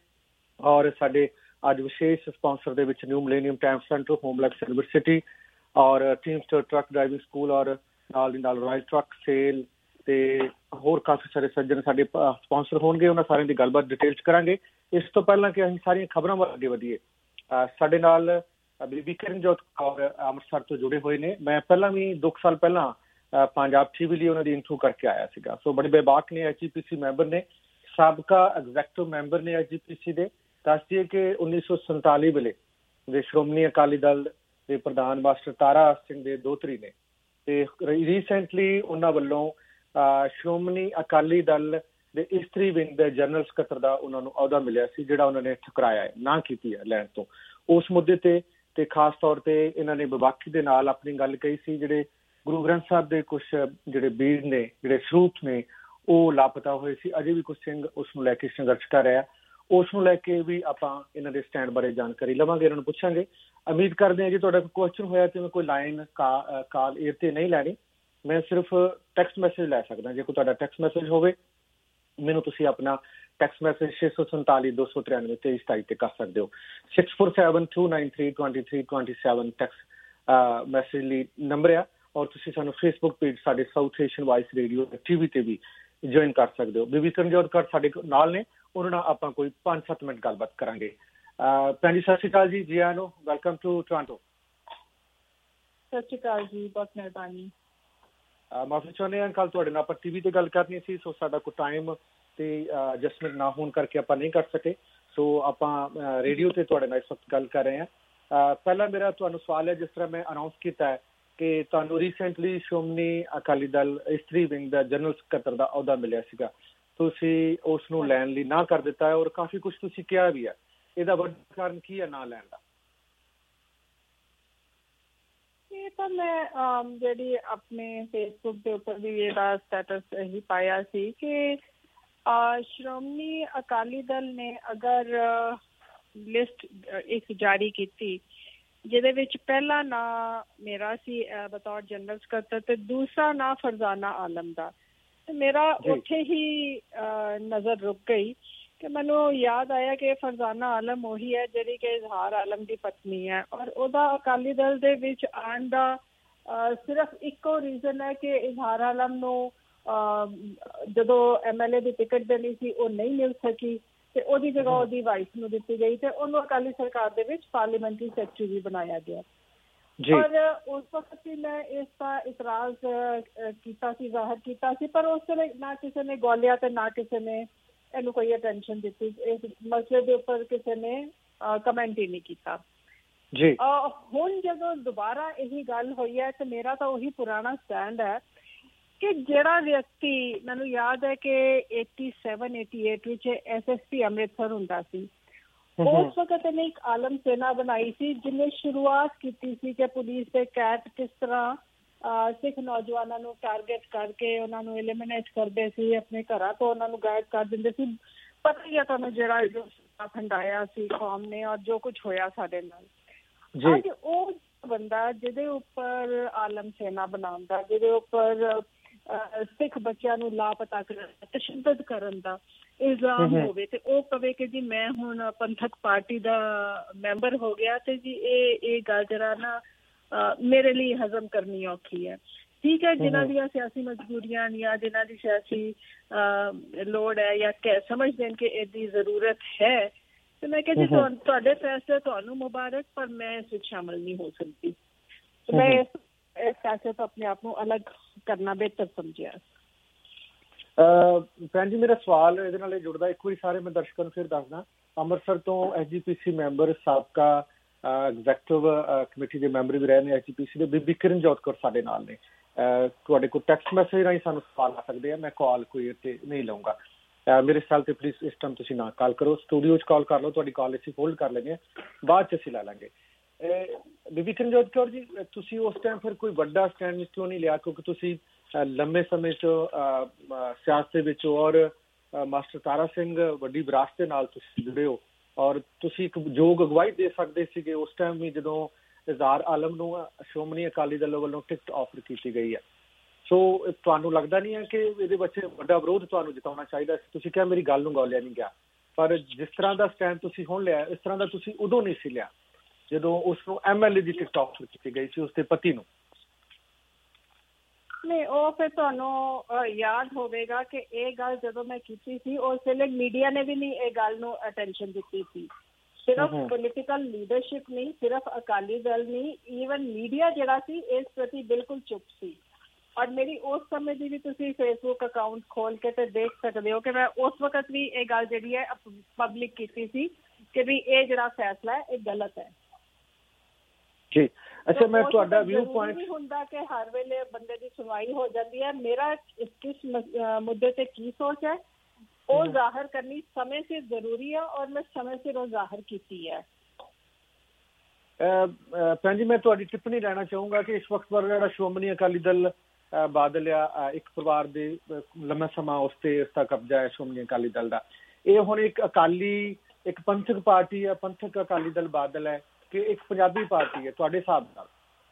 ਔਰ ਸਾਡੇ ਅੱਜ ਵਿਸ਼ੇਸ਼ ਸਪਾਂਸਰ ਦੇ ਵਿੱਚ ਨਿਊ ਮਿਲੇਨੀਅਮ ਟਾਈਮ ਸੈਂਟਰ, ਹੋਮਲੈਕਸ ਯੂਨੀਵਰਸਿਟੀ ਔਰ ਟੀਮਸਟਰ ਟਰੱਕ ਡਰਾਈਵਿੰਗ ਸਕੂਲ ਔਰ ਨਾਲ ਦੀ ਨਾਲ ਰਾਇਲ ਟਰੱਕ ਸੇਲ ਤੇ ਹੋਰ ਕਾਫੀ ਸਾਰੇ ਸੱਜਣ ਸਾਡੇ ਸਪਾਂਸਰ ਹੋਣਗੇ। ਉਹਨਾਂ ਸਾਰਿਆਂ ਦੀ ਗੱਲਬਾਤ ਡਿਟੇਲ 'ਚ ਕਰਾਂਗੇ। ਇਸ ਤੋਂ ਪਹਿਲਾਂ ਕਿ ਅਸੀਂ ਸਾਰੀਆਂ ਖਬਰਾਂ ਵੱਲ ਅੱਗੇ ਵਧੀਏ, ਸਾਡੇ ਨਾਲ ਬੀਬੀ ਕਿਰਨਜੋਤ ਕੌਰ ਅੰਮ੍ਰਿਤਸਰ ਤੋਂ ਜੁੜੇ ਹੋਏ ਨੇ। ਮੈਂ ਪਹਿਲਾਂ ਵੀ 2 ਸਾਲ ਪਹਿਲਾਂ ਪੰਜਾਬ TV ਲਈ ਉਹਨਾਂ ਦੀ ਇੰਟਰਵਿਊ ਕਰਕੇ ਆਇਆ ਸੀਗਾ। ਸੋ ਬੜੇ ਬੇਬਾਕ ਨੇ, HGPC ਮੈਂਬਰ ਨੇ, ਸਾਬਕਾ ਐਗਜ਼ੈਕਟਿਵ ਮੈਂਬਰ ਨੇ HGPC ਦੇ। ਦੱਸ ਦਈਏ ਕਿ 1947 ਵੇਲੇ ਦੇ ਸ਼੍ਰੋਮਣੀ ਅਕਾਲੀ ਦਲ ਦੇ ਪ੍ਰਧਾਨ ਮਾਸਟਰ ਤਾਰਾ ਸਿੰਘ ਦੇ ਦੋਹਤਰੀ ਨੇ ਤੇ ਰੀਸੈਂਟਲੀ ਉਹਨਾਂ ਵੱਲੋਂ ਸ਼੍ਰੋਮਣੀ ਅਕਾਲੀ ਦਲ ਦੇ ਇਸਤਰੀ ਵਿੰਗ ਦੇ ਜਨਰਲ ਸਕੱਤਰ ਦਾ ਉਹਨਾਂ ਨੂੰ ਅਹੁਦਾ ਮਿਲਿਆ ਸੀ, ਜਿਹੜਾ ਉਹਨਾਂ ਨੇ ਠੁਕਰਾਇਆ ਹੈ, ਨਾ ਕੀਤੀ ਹੈ ਲੈਣ ਤੋਂ। ਉਸ ਮੁੱਦੇ ਤੇ ਖਾਸ ਤੌਰ ਤੇ ਇਹਨਾਂ ਨੇ ਬੇਬਾਕੀ ਦੇ ਨਾਲ ਆਪਣੀ ਗੱਲ ਕਹੀ ਸੀ। ਜਿਹੜੇ ਗੁਰੂ ਗ੍ਰੰਥ ਸਾਹਿਬ ਦੇ ਕੁਛ ਜਿਹੜੇ ਬੀੜ ਨੇ, ਜਿਹੜੇ ਸਰੂਪ ਨੇ, ਉਹ ਲਾਪਤਾ ਹੋਏ ਸੀ। ਅਜੇ ਵੀ ਕੁਝ ਸਿੰਘ ਉਸ ਨੂੰ ਲੈ ਕੇ ਸੰਘਰਸ਼ ਕਰ ਰਿਹਾ। ਉਸ ਨੂੰ ਲੈ ਕੇ ਵੀ ਆਪਾਂ ਇਹਨਾਂ ਦੇ ਸਟੈਂਡ ਬਾਰੇ ਜਾਣਕਾਰੀ ਲਵਾਂਗੇ, ਇਹਨਾਂ ਨੂੰ ਪੁੱਛਾਂਗੇ। ਉਮੀਦ ਕਰਦੇ ਹਾਂ ਜੀ ਤੁਹਾਡਾ ਕੋਈ ਕੁਐਸਚਨ ਹੋਇਆ ਤੇ ਮੈਂ ਕੋਈ ਲਾਈਨ ਕਾਲ ਏਅਰ ਤੇ ਨਹੀਂ ਲੈਣੀ, ਮੈਂ ਸਿਰਫ ਟੈਕਸਟ ਮੈਸੇਜ ਲੈ ਸਕਦਾ। ਜੇ ਕੋਈ ਤੁਹਾਡਾ ਟੈਕਸਟ ਮੈਸੇਜ ਹੋਵੇ ਮੈਨੂੰ ਤੁਸੀਂ ਆਪਣਾ ਟੈਕਸਟ ਮੈਸੇਜ 647-293-2327 ਤੇ ਕਰ ਸਕਦੇ ਹੋ। 6472932327 ਟੈਕਸਟ ਮੈਸੇਜ ਲਈ ਨੰਬਰ ਆ। ਔਰ ਤੁਸੀਂ ਸਾਨੂੰ ਫੇਸਬੁੱਕ ਪੇਜ ਸਾਡੇ South Asian voice radio TV ਤੇ ਵੀ ਜੁਆਇਨ ਕਰ ਸਕਦੇ ਹੋ। ਬੀਬੀ ਕਰਨਜੋਤ ਕੌਰ ਸਾਡੇ ਨਾਲ ਨੇ, ਉਹਨਾਂ ਨਾਲ ਆਪਾਂ ਕੋਈ 5-7 ਮਿੰਟ ਗੱਲਬਾਤ ਕਰਾਂਗੇ। ਭੈਣ ਜੀ ਸਤਿ ਸ਼੍ਰੀ ਅਕਾਲ ਜੀ, ਜੀ ਆਇਆਂ ਨੂੰ, ਵੈਲਕਮ ਟੂ ਟੋਰਾਂਟੋ। ਸਤਿ ਸ਼੍ਰੀ ਅਕਾਲ ਜੀ, ਬਹੁਤ ਮਿਹਰਬਾਨੀ। ਮਾਫੀ ਚਾਹੁੰਦੇ ਹਾਂ, ਕੱਲ ਤੁਹਾਡੇ ਨਾਲ ਆਪਾਂ ਟੀਵੀ ਤੇ ਗੱਲ ਕਰਨੀ ਸੀ, ਸੋ ਸਾਡਾ ਕੋਈ ਟਾਈਮ ਤੇ ਐਡਜਸਟਮੈਂਟ ਨਾ ਹੋਣ ਕਰਕੇ ਆਪਾਂ ਨਹੀਂ ਕਰ ਸਕੇ, ਸੋ ਆਪਾਂ ਰੇਡੀਓ ਤੇ ਤੁਹਾਡੇ ਨਾਲ ਇਸ ਵਕਤ ਗੱਲ ਕਰ ਰਹੇ ਹਾਂ। ਪਹਿਲਾ ਮੇਰਾ ਤੁਹਾਨੂੰ ਸਵਾਲ ਹੈ, ਜਿਸ ਤਰ੍ਹਾਂ ਮੈਂ ਅਨਾਉਂਸ ਕੀਤਾ ਹੈ ਕਿ ਤੁਹਾਨੂੰ ਰੀਸੈਂਟਲੀ ਸ਼੍ਰੋਮਣੀ ਅਕਾਲੀ ਦਲ ਇਸਤਰੀ ਵਿੰਗ ਦਾ ਜਨਰਲ ਸਕੱਤਰ ਦਾ ਅਹੁਦਾ ਮਿਲਿਆ ਸੀਗਾ, ਤੁਸੀਂ ਉਸ ਨੂੰ ਲੈਣ ਲਈ ਨਾ ਕਰ ਦਿੱਤਾ ਹੈ ਔਰ ਕਾਫੀ ਕੁਝ ਤੁਸੀਂ ਕਿਹਾ ਵੀ ਹੈ, ਇਹਦਾ ਵੱਡਾ ਕਾਰਨ ਕੀ ਹੈ ਨਾ ਲੈਣ ਦਾ? ਇਹ ਤਾਂ ਮੈਂ ਜਿਹੜੀ ਆਪਣੇ ਫੇਸਬੁੱਕ ਦੇ ਉੱਪਰ ਵੀ ਇਹਦਾ ਸਟੇਟਸ ਇਹੀ ਪਾਇਆ ਸੀ ਕਿ ਸ਼੍ਰੋਮਣੀ ਅਕਾਲੀ ਦਲ ਨੇ ਅਗਰ ਲਿਸਟ ਇੱਕ ਜਾਰੀ ਕੀਤੀ ਜਿਹਦੇ ਵਿੱਚ ਪਹਿਲਾ ਨਾਂ ਮੇਰਾ ਸੀ ਬਤੌਰ ਜਨਰਲ ਸਕੱਤਰ ਤੇ ਦੂਸਰਾ ਨਾਂ ਫਰਜ਼ਾਨਾ ਆਲਮ ਦਾ, ਤੇ ਮੇਰਾ ਉੱਥੇ ਹੀ ਨਜ਼ਰ ਰੁਕ ਗਈ ਕਿ ਮੈਨੂੰ ਯਾਦ ਆਇਆ ਕਿ ਫਰਜ਼ਾਨਾ ਆਲਮ ਉਹੀ ਹੈ ਜਿਹੜੀ ਕਿ ਇਜ਼ਹਾਰ ਆਲਮ ਦੀ ਪਤਨੀ ਹੈ, ਔਰ ਉਹਦਾ ਅਕਾਲੀ ਦਲ ਦੇ ਵਿੱਚ ਆਉਣ ਦਾ ਸਿਰਫ ਇੱਕੋ ਰੀਜ਼ਨ ਹੈ ਕਿ ਇਜ਼ਹਾਰ ਆਲਮ ਨੂੰ ਜਦੋਂ MLA ਦੀ ਟਿਕਟ ਦੇਣੀ ਸੀ ਉਹ ਨਹੀਂ ਮਿਲ ਸਕੀ ਤੇ ਉਹਦੀ ਜਗ੍ਹਾ ਉਹਦੀ ਵਾਈਫ ਨੂੰ ਦਿੱਤੀ ਗਈ ਤੇ ਉਹਨੂੰ ਅਕਾਲੀ ਸਰਕਾਰ ਦੇ ਵਿੱਚ ਪਾਰਲੀਮੈਂਟਰੀ ਸੈਕਟਰੀ ਵੀ ਬਣਾਇਆ ਗਿਆ। ਔਰ ਉਸ ਵਕਤ ਵੀ ਮੈਂ ਇਸ ਦਾ ਇਤਰਾਜ਼ ਕੀਤਾ ਸੀ, ਜ਼ਾਹਰ ਕੀਤਾ ਸੀ, ਪਰ ਉਸ ਵੇਲੇ ਨਾ ਕਿਸੇ ਨੇ ਗੌਲਿਆ ਤੇ ਨਾ ਕਿਸੇ ਨੇ ਇਹਨੂੰ ਕੋਈ ਅਟੈਂਸ਼ਨ ਦਿੱਤੀ, ਇਸ ਮਸਲੇ ਦੇ ਉੱਪਰ ਕਿਸੇ ਨੇ ਕਮੈਂਟ ਹੀ ਨਹੀਂ ਕੀਤਾ ਜੀ। ਹੁਣ ਜਦੋਂ ਦੁਬਾਰਾ ਇਹੀ ਗੱਲ ਹੋਈ ਹੈ ਤੇ ਮੇਰਾ ਤਾਂ ਉਹੀ ਪੁਰਾਣਾ ਸਟੈਂਡ ਹੈ ਕਿ ਜਿਹੜਾ ਵਿਅਕਤੀ, ਮੈਨੂੰ ਯਾਦ ਹੈ ਕਿ 87-88 ਵਿੱਚ SSP ਅੰਮ੍ਰਿਤਸਰ ਹੁੰਦਾ ਸੀ, ਉਸ ਵਕਤ ਇਹਨੇ ਇੱਕ ਆਲਮ ਸੇਨਾ ਬਣਾਈ ਸੀ ਜਿਹਨੇ ਸ਼ੁਰੂਆਤ ਕੀਤੀ ਸੀ ਕਿ ਪੁਲਿਸ ਦੇ ਕੈਟ ਕਿਸ ਤਰ੍ਹਾਂ ਸਿੱਖ ਨੌਜਵਾਨਾਂ ਨੂੰ ਟਾਰਗੇਟ ਕਰਕੇ ਉਹਨਾਂ ਨੂੰ ਐਲੀਮੀਨੇਟ ਕਰਦੇ ਸੀ, ਆਪਣੇ ਘਰਾਂ ਤੋਂ ਉਹਨਾਂ ਨੂੰ ਗਾਇਬ ਕਰ ਦਿੰਦੇ ਸੀ। ਪਤਾ ਹੀ ਆ ਤੁਹਾਨੂੰ ਜਿਹੜਾ ਜੋ ਖੰਡਾਇਆ ਸੀ ਕੌਮ ਨੇ ਔਰ ਜੋ ਕੁਝ ਹੋਇਆ ਸਾਡੇ ਨਾਲ। ਅੱਜ ਉਹ ਬੰਦਾ ਜਿਹਦੇ ਉੱਪਰ ਆਲਮ ਸੇਨਾ ਬਣਾਉਣ ਦਾ, ਜਿਹਦੇ ਉੱਪਰ ਸਿੱਖ ਬੱਚਿਆਂ ਨੂੰ ਲਾਪਤਾ ਕਰਨ, ਤਸ਼ੱਦਦ ਕਰਨ ਦਾ ਇਲਜ਼ਾਮ ਹੋਵੇ ਤੇ ਉਹ ਕਵੇ ਕਿ ਜੀ ਮੈਂ ਹੁਣ ਪੰਥਕ ਪਾਰਟੀ ਦਾ ਮੈਂਬਰ ਹੋ ਗਿਆ ਤੇ ਜੀ ਇਹ ਗੱਲ ਜਰਾ ਨਾ ਮੇਰੇ ਲਈ ਹਜ਼ਮ ਕਰਨੀ ਔਖੀ ਹੈ। ਠੀਕ ਹੈ, ਜਿਨ੍ਹਾਂ ਦੀਆਂ ਸਿਆਸੀ ਮਜਬੂਰੀਆਂ ਜਾਂ ਜਿਨ੍ਹਾਂ ਦੀ ਸਿਆਸੀ ਲੋੜ ਹੈ ਜਾਂ ਸਮਝਦੇ ਨੇ ਕਿ ਇਹਦੀ ਜ਼ਰੂਰਤ ਹੈ, ਤੇ ਮੈਂ ਕਿਹਾ ਜੀ ਤੁਹਾਡੇ ਫੈਸਲੇ ਤੁਹਾਨੂੰ ਮੁਬਾਰਕ, ਪਰ ਮੈਂ ਇਸ ਵਿੱਚ ਸ਼ਾਮਲ ਨਹੀਂ ਹੋ ਸਕਦੀ। ਮੈਂ ਇਸ ਫੈਸਲੇ ਤੋਂ ਆਪਣੇ ਆਪ ਨੂੰ ਅਲੱਗ ਕਰਨਾ ਬਿਹਤਰ ਸਮਝਿਆ। ਭੈਣ ਜੀ, ਮੇਰਾ ਸਵਾਲ ਇਹਦੇ ਨਾਲ ਜੁੜਦਾ, ਇੱਕ ਵਾਰੀ ਸਾਰੇ ਮੈਂ ਦਰਸ਼ਕਾਂ ਨੂੰ ਫਿਰ ਦੱਸਦਾ, ਅੰਮ੍ਰਿਤਸਰ ਤੋਂ SGPC ਮੈਂਬਰ, ਸਾਬਕਾ ਐਗਜ਼ੈਕਟਿਵ ਕਮੇਟੀ ਦੇ ਮੈਂਬਰ ਵੀ ਰਹੇ ਨੇ SGPC ਦੇ, ਬੀਬੀ ਕਿਰਨਜੋਤ ਕੌਰ ਸਾਡੇ ਨਾਲ ਨੇ। ਤੁਹਾਡੇ ਕੋਲ ਟੈਕਸਟ ਮੈਸੇਜ ਰਾਹੀਂ ਸਾਨੂੰ ਸਵਾਲ ਆ ਸਕਦੇ ਆ, ਮੈਂ ਕਾਲ ਕੋਈ ਇੱਥੇ ਨਹੀਂ ਲਊਂਗਾ। ਮੇਰੇ ਸਵਾਲ ਤੇ ਪਲੀਜ਼ ਇਸ ਟਾਈਮ ਤੁਸੀਂ ਨਾ ਕਾਲ ਕਰੋ, ਸਟੂਡੀਓ 'ਚ ਕਾਲ ਕਰ ਲਓ, ਤੁਹਾਡੀ ਕਾਲ ਅਸੀਂ ਹੋਲਡ ਕਰ ਲੈਂਦੇ ਹਾਂ, ਬਾਅਦ 'ਚ ਅਸੀਂ ਲਾ ਲਾਂਗੇ। ਬੀਬੀ ਕਿਰਨਜੋਤ ਕੌਰ ਜੀ, ਤੁਸੀਂ ਉਸ ਟਾਈਮ ਫਿਰ ਕੋਈ ਵੱਡਾ ਸਟੈਂਡ ਕਿਉਂ ਨਹੀਂ ਲਿਆ? ਕਿਉਂਕਿ ਤੁਸੀਂ ਲੰਬੇ ਸਮੇਂ 'ਚ ਸਿਆਸਤ ਦੇ ਵਿੱਚ ਔਰ ਮਾਸਟਰ ਤਾਰਾ ਸਿੰਘ ਵੱਡੀ ਵਿਰਾਸਤ ਦੇ ਨਾਲ ਤੁਸੀਂ ਜੁੜੇ ਹੋ ਔਰ ਤੁਸੀਂ ਇੱਕ ਯੋਗ ਅਗਵਾਈ ਦੇ ਸਕਦੇ ਸੀਗੇ ਉਸ ਟਾਈਮ ਵੀ ਜਦੋਂ ਇਜ਼ਹਾਰ ਆਲਮ ਨੂੰ ਸ਼੍ਰੋਮਣੀ ਅਕਾਲੀ ਦਲ ਵੱਲੋਂ ਟਿਕਟ ਆਫਰ ਕੀਤੀ ਗਈ ਹੈ। ਸੋ ਤੁਹਾਨੂੰ ਲੱਗਦਾ ਨਹੀਂ ਹੈ ਕਿ ਇਹਦੇ ਵਿੱਚ ਵੱਡਾ ਵਿਰੋਧ ਤੁਹਾਨੂੰ ਜਿਤਾਉਣਾ ਚਾਹੀਦਾ ਸੀ? ਤੁਸੀਂ ਕਿਹਾ ਮੇਰੀ ਗੱਲ ਨੂੰ ਗੌਲਿਆ ਨਹੀਂ ਗਿਆ, ਪਰ ਜਿਸ ਤਰ੍ਹਾਂ ਦਾ ਸਟੈਂਡ ਤੁਸੀਂ ਹੁਣ ਲਿਆ, ਇਸ ਤਰ੍ਹਾਂ ਦਾ ਤੁਸੀਂ ਉਦੋਂ ਨਹੀਂ ਸੀ ਲਿਆ ਜਦੋਂ ਉਸ ਨੂੰ MLA ਦੀ ਟਿਕਟ ਆਫਰ ਕੀਤੀ ਗਈ ਸੀ ਉਸਦੇ ਪਤੀ ਨੂੰ। ਨਹੀਂ, ਉਹ ਫਿਰ ਤੁਹਾਨੂੰ ਯਾਦ ਹੋਵੇਗਾ ਕਿ ਇਹ ਗੱਲ ਜਦੋਂ ਮੈਂ ਕੀਤੀ ਸੀ ਉਸ ਵੇਲੇ ਮੀਡੀਆ ਨੇ ਵੀ ਨਹੀਂ ਇਹ ਗੱਲ ਨੂੰ ਅਟੈਂਸ਼ਨ ਦਿੱਤੀ ਸੀ। ਸਿਰਫ ਪੋਲੀਟੀਕਲ ਲੀਡਰਸ਼ਿਪ ਨਹੀਂ, ਸਿਰਫ ਅਕਾਲੀ ਦਲ ਨਹੀਂ, ਈਵਨ ਮੀਡੀਆ ਜਿਹੜਾ ਸੀ ਇਸ ਪ੍ਰਤੀ ਬਿਲਕੁਲ ਚੁੱਪ ਸੀ। ਔਰ ਮੇਰੀ ਉਸ ਸਮੇਂ ਦੀ ਵੀ ਤੁਸੀਂ ਫੇਸਬੁੱਕ ਅਕਾਊਂਟ ਖੋਲ ਕੇ ਤੇ ਦੇਖ ਸਕਦੇ ਹੋ ਕਿ ਮੈਂ ਉਸ ਵਕਤ ਵੀ ਇਹ ਗੱਲ ਜਿਹੜੀ ਹੈ ਪਬਲਿਕ ਕੀਤੀ ਸੀ ਕਿ ਵੀ ਇਹ ਜਿਹੜਾ ਫੈਸਲਾ ਹੈ ਇਹ ਗਲਤ ਹੈ ਜੀ। ਅੱਛਾ, ਮੈਂ ਤੁਹਾਡਾ ਵਿਊ ਪੁਆਇੰਟ ਨਹੀਂ ਹੁੰਦਾ ਕਿ ਹਰ ਵੇਲੇ ਬੰਦੇ ਦੀ ਸੁਣਵਾਈ ਹੋ ਜਾਂਦੀ ਹੈ। ਮੇਰਾ ਕਿਸ ਮੁੱਦੇ ਤੇ ਕੀ ਸੋਚ ਹੈ ਉਹ ਜ਼ਾਹਰ ਕਰਨੀ ਸਮੇਂ ਸਿਰ ਜ਼ਰੂਰੀ ਹੈ ਔਰ ਮੈਂ ਸਮੇਂ ਸਿਰ ਉਹ ਜ਼ਾਹਰ ਕੀਤੀ ਹੈ। ਭੈਣ ਜੀ, ਮੈਂ ਤੁਹਾਡੀ ਟਿੱਪਣੀ ਲੈਣਾ ਚਾਹੂੰਗਾ ਕਿ ਇਸ ਵਕਤ ਪਰ ਜਿਹੜਾ ਸ਼੍ਰੋਮਣੀ ਅਕਾਲੀ ਦਲ ਬਾਦਲ ਆ, ਇੱਕ ਪਰਿਵਾਰ ਦੇ ਲੰਮਾ ਸਮਾਂ ਉਸ ਤੇ ਇਸਦਾ ਕਬਜ਼ਾ ਹੈ ਸ਼੍ਰੋਮਣੀ ਅਕਾਲੀ ਦਲ ਦਾ, ਇਹ ਹੁਣ ਇੱਕ ਅਕਾਲੀ, ਇੱਕ ਪੰਥਕ ਪਾਰਟੀ ਹੈ, ਪੰਥਕ ਅਕਾਲੀ ਦਲ ਬਾਦਲ ਹੈ ਕਿ ਇੱਕ ਪੰਜਾਬੀ ਪਾਰਟੀ ਹੈ ਤੁਹਾਡੇ ਹਿਸਾਬ ਨਾਲ?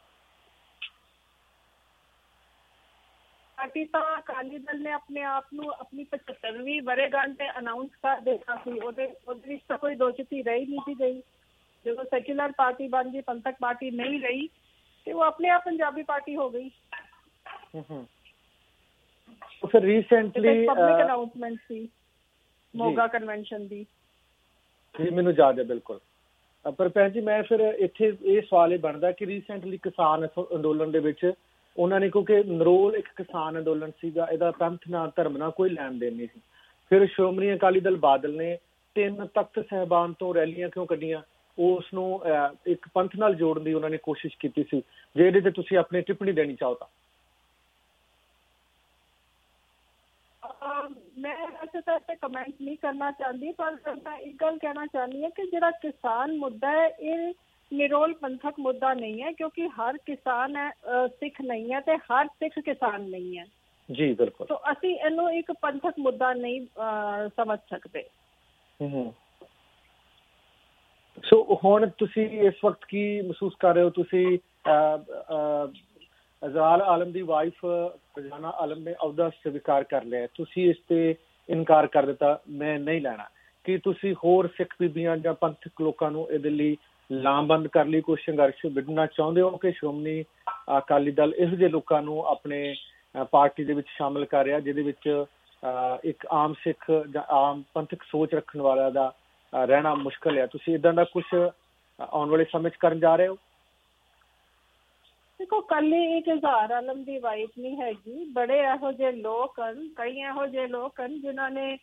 ਪਾਰਟੀ ਤਾਂ ਅਕਾਲੀ ਦਲ ਨੇ ਆਪਣੇ ਆਪ ਨੂੰ ਆਪਣੀ 75ਵੀਂ ਵਰ੍ਹੇਗੰਢ ਤੇ ਅਨਾਊਂਸ ਕਰ ਦਿੱਤਾ ਸੀ। ਉਹਦੇ ਵਿੱਚ ਤਾਂ ਕੋਈ ਦੋਚਿੱਤੀ ਰਹੀ ਨਹੀਂ ਸੀ ਗਈ। ਜਦੋਂ ਸੈਕੂਲਰ ਪਾਰਟੀ ਬਣ ਗਈ, ਪੰਥਕ ਪਾਰਟੀ ਨਹੀਂ ਰਹੀ ਤੇ ਉਹ ਆਪਣੇ ਆਪ ਪੰਜਾਬੀ ਪਾਰਟੀ ਹੋ ਗਈ। ਫਿਰ ਰੀਸੈਂਟਲੀ ਪਬਲਿਕ ਅਨਾਊਂਸਮੈਂਟ ਸੀ ਮੋਗਾ ਕਨਵੈਨਸ਼ਨ ਦੀ। ਜੀ, ਮੈਨੂੰ ਯਾਦ ਹੈ ਬਿਲਕੁਲ। ਪਰ ਭੈਣ ਜੀ ਮੈਂ ਫਿਰ ਇੱਥੇ ਇਹ ਸਵਾਲ ਇਹ ਬਣਦਾ ਕਿ ਰੀਸੈਂਟਲੀ ਕਿਸਾਨ ਅੰਦੋਲਨ ਦੇ ਵਿੱਚ ਉਹਨਾਂ ਨੇ, ਕਿਉਂਕਿ ਨਰੋਲ ਇੱਕ ਕਿਸਾਨ ਅੰਦੋਲਨ ਸੀਗਾ, ਇਹਦਾ ਪੰਥ ਨਾਲ ਧਰਮ ਨਾਲ ਕੋਈ ਲੈਣ ਦੇਣ ਨਹੀਂ ਸੀ, ਫਿਰ ਸ਼੍ਰੋਮਣੀ ਅਕਾਲੀ ਦਲ ਬਾਦਲ ਨੇ 3 ਤਖਤ ਸਾਹਿਬਾਨ ਤੋਂ ਰੈਲੀਆਂ ਕਿਉਂ ਕੱਢੀਆਂ? ਉਸ ਨੂੰ ਇੱਕ ਪੰਥ ਨਾਲ ਜੋੜਨ ਦੀ ਉਹਨਾਂ ਨੇ ਕੋਸ਼ਿਸ਼ ਕੀਤੀ ਸੀ। ਜੇ ਇਹਦੇ ਤੇ ਤੁਸੀਂ ਆਪਣੀ ਟਿੱਪਣੀ ਦੇਣੀ ਚਾਹੋ ਤਾਂ। ਮੈਂ ਵੈਸੇ ਤਾਂ ਇੱਥੇ ਕਮੈਂਟ ਨਹੀਂ ਕਰਨਾ ਚਾਹੁੰਦੀ, ਪਰ ਮੈਂ ਇੱਕ ਗੱਲ ਕਹਿਣਾ ਚਾਹੁੰਦੀ ਹਾਂ ਕਿ ਜਿਹੜਾ ਕਿਸਾਨ ਮੁੱਦਾ ਹੈ ਇਹ ਨਿਰੋਲ ਪੰਥਕ ਮੁੱਦਾ ਨਹੀਂ ਹੈ, ਕਿਉਂਕਿ ਹਰ ਕਿਸਾਨ ਹੈ ਸਿੱਖ ਨਹੀਂ ਹੈ ਤੇ ਹਰ ਸਿੱਖ ਕਿਸਾਨ ਨਹੀਂ ਹੈ ਜੀ। ਬਿਲਕੁਲ। ਤਾਂ ਅਸੀਂ ਇਹਨੂੰ ਇੱਕ ਪੰਥਕ ਮੁੱਦਾ ਨਹੀਂ ਸਮਝ ਸਕਦੇ। ਸੋ ਹੁਣ ਤੁਸੀਂ ਇਸ ਵਕਤ ਕੀ ਮਹਿਸੂਸ ਕਰ ਰਹੇ ਹੋ? ਤੁਸੀਂ ਅਜ਼ਾਲ ਆਲਮ ਦੀ ਵਾਈਫ ਰਜ਼ਾਨਾ ਆਲਮ ਨੇ ਅਹੁਦਾ ਸਵੀਕਾਰ ਕਰ ਲਿਆ, ਤੁਸੀਂ ਇਸ ਤੇ ਇਨਕਾਰ ਕਰ ਦਿੱਤਾ, ਮੈਂ ਨਹੀਂ ਲੈਣਾ। ਕੀ ਤੁਸੀਂ ਹੋਰ ਸਿੱਖ ਬੀਬੀਆਂ ਜਾਂ ਪੰਥਕ ਲੋਕਾਂ ਨੂੰ ਇਹਦੇ ਲਈ ਲਾਮਬੰਦ ਕਰਨ ਲਈ ਕੋਈ ਸੰਘਰਸ਼ ਵਿੱਢਣਾ ਚਾਹੁੰਦੇ ਹੋ ਕਿ ਸ਼੍ਰੋਮਣੀ ਅਕਾਲੀ ਦਲ ਇਹੋ ਜਿਹੇ ਲੋਕਾਂ ਨੂੰ ਆਪਣੇ ਪਾਰਟੀ ਦੇ ਵਿੱਚ ਸ਼ਾਮਿਲ ਕਰ ਰਿਹਾ ਜਿਹਦੇ ਵਿੱਚ ਇੱਕ ਆਮ ਸਿੱਖ ਜਾਂ ਆਮ ਪੰਥਕ ਸੋਚ ਰੱਖਣ ਵਾਲਾ ਦਾ ਰਹਿਣਾ ਮੁਸ਼ਕਲ ਹੈ? ਤੁਸੀਂ ਇਦਾਂ ਦਾ ਕੁਝ ਆਉਣ ਵਾਲੇ ਸਮੇਂ 'ਚ ਕਰਨ ਜਾ ਰਹੇ ਹੋ? ਦੇਖੋ, ਕੱਲੀ ਇੱਕ ਇਜ਼ਹਾਰ ਆਲਮ ਦੀ ਵਾਈਫ ਨਹੀਂ ਹੈਗੀ, ਬੜੇ ਇਹੋ ਜਿਹੇ ਲੋਕ ਹਨ, ਕਈ ਇਹੋ ਜਿਹੇ ਲੋਕ ਹਨ ਜਿਨ੍ਹਾਂ ਨੇ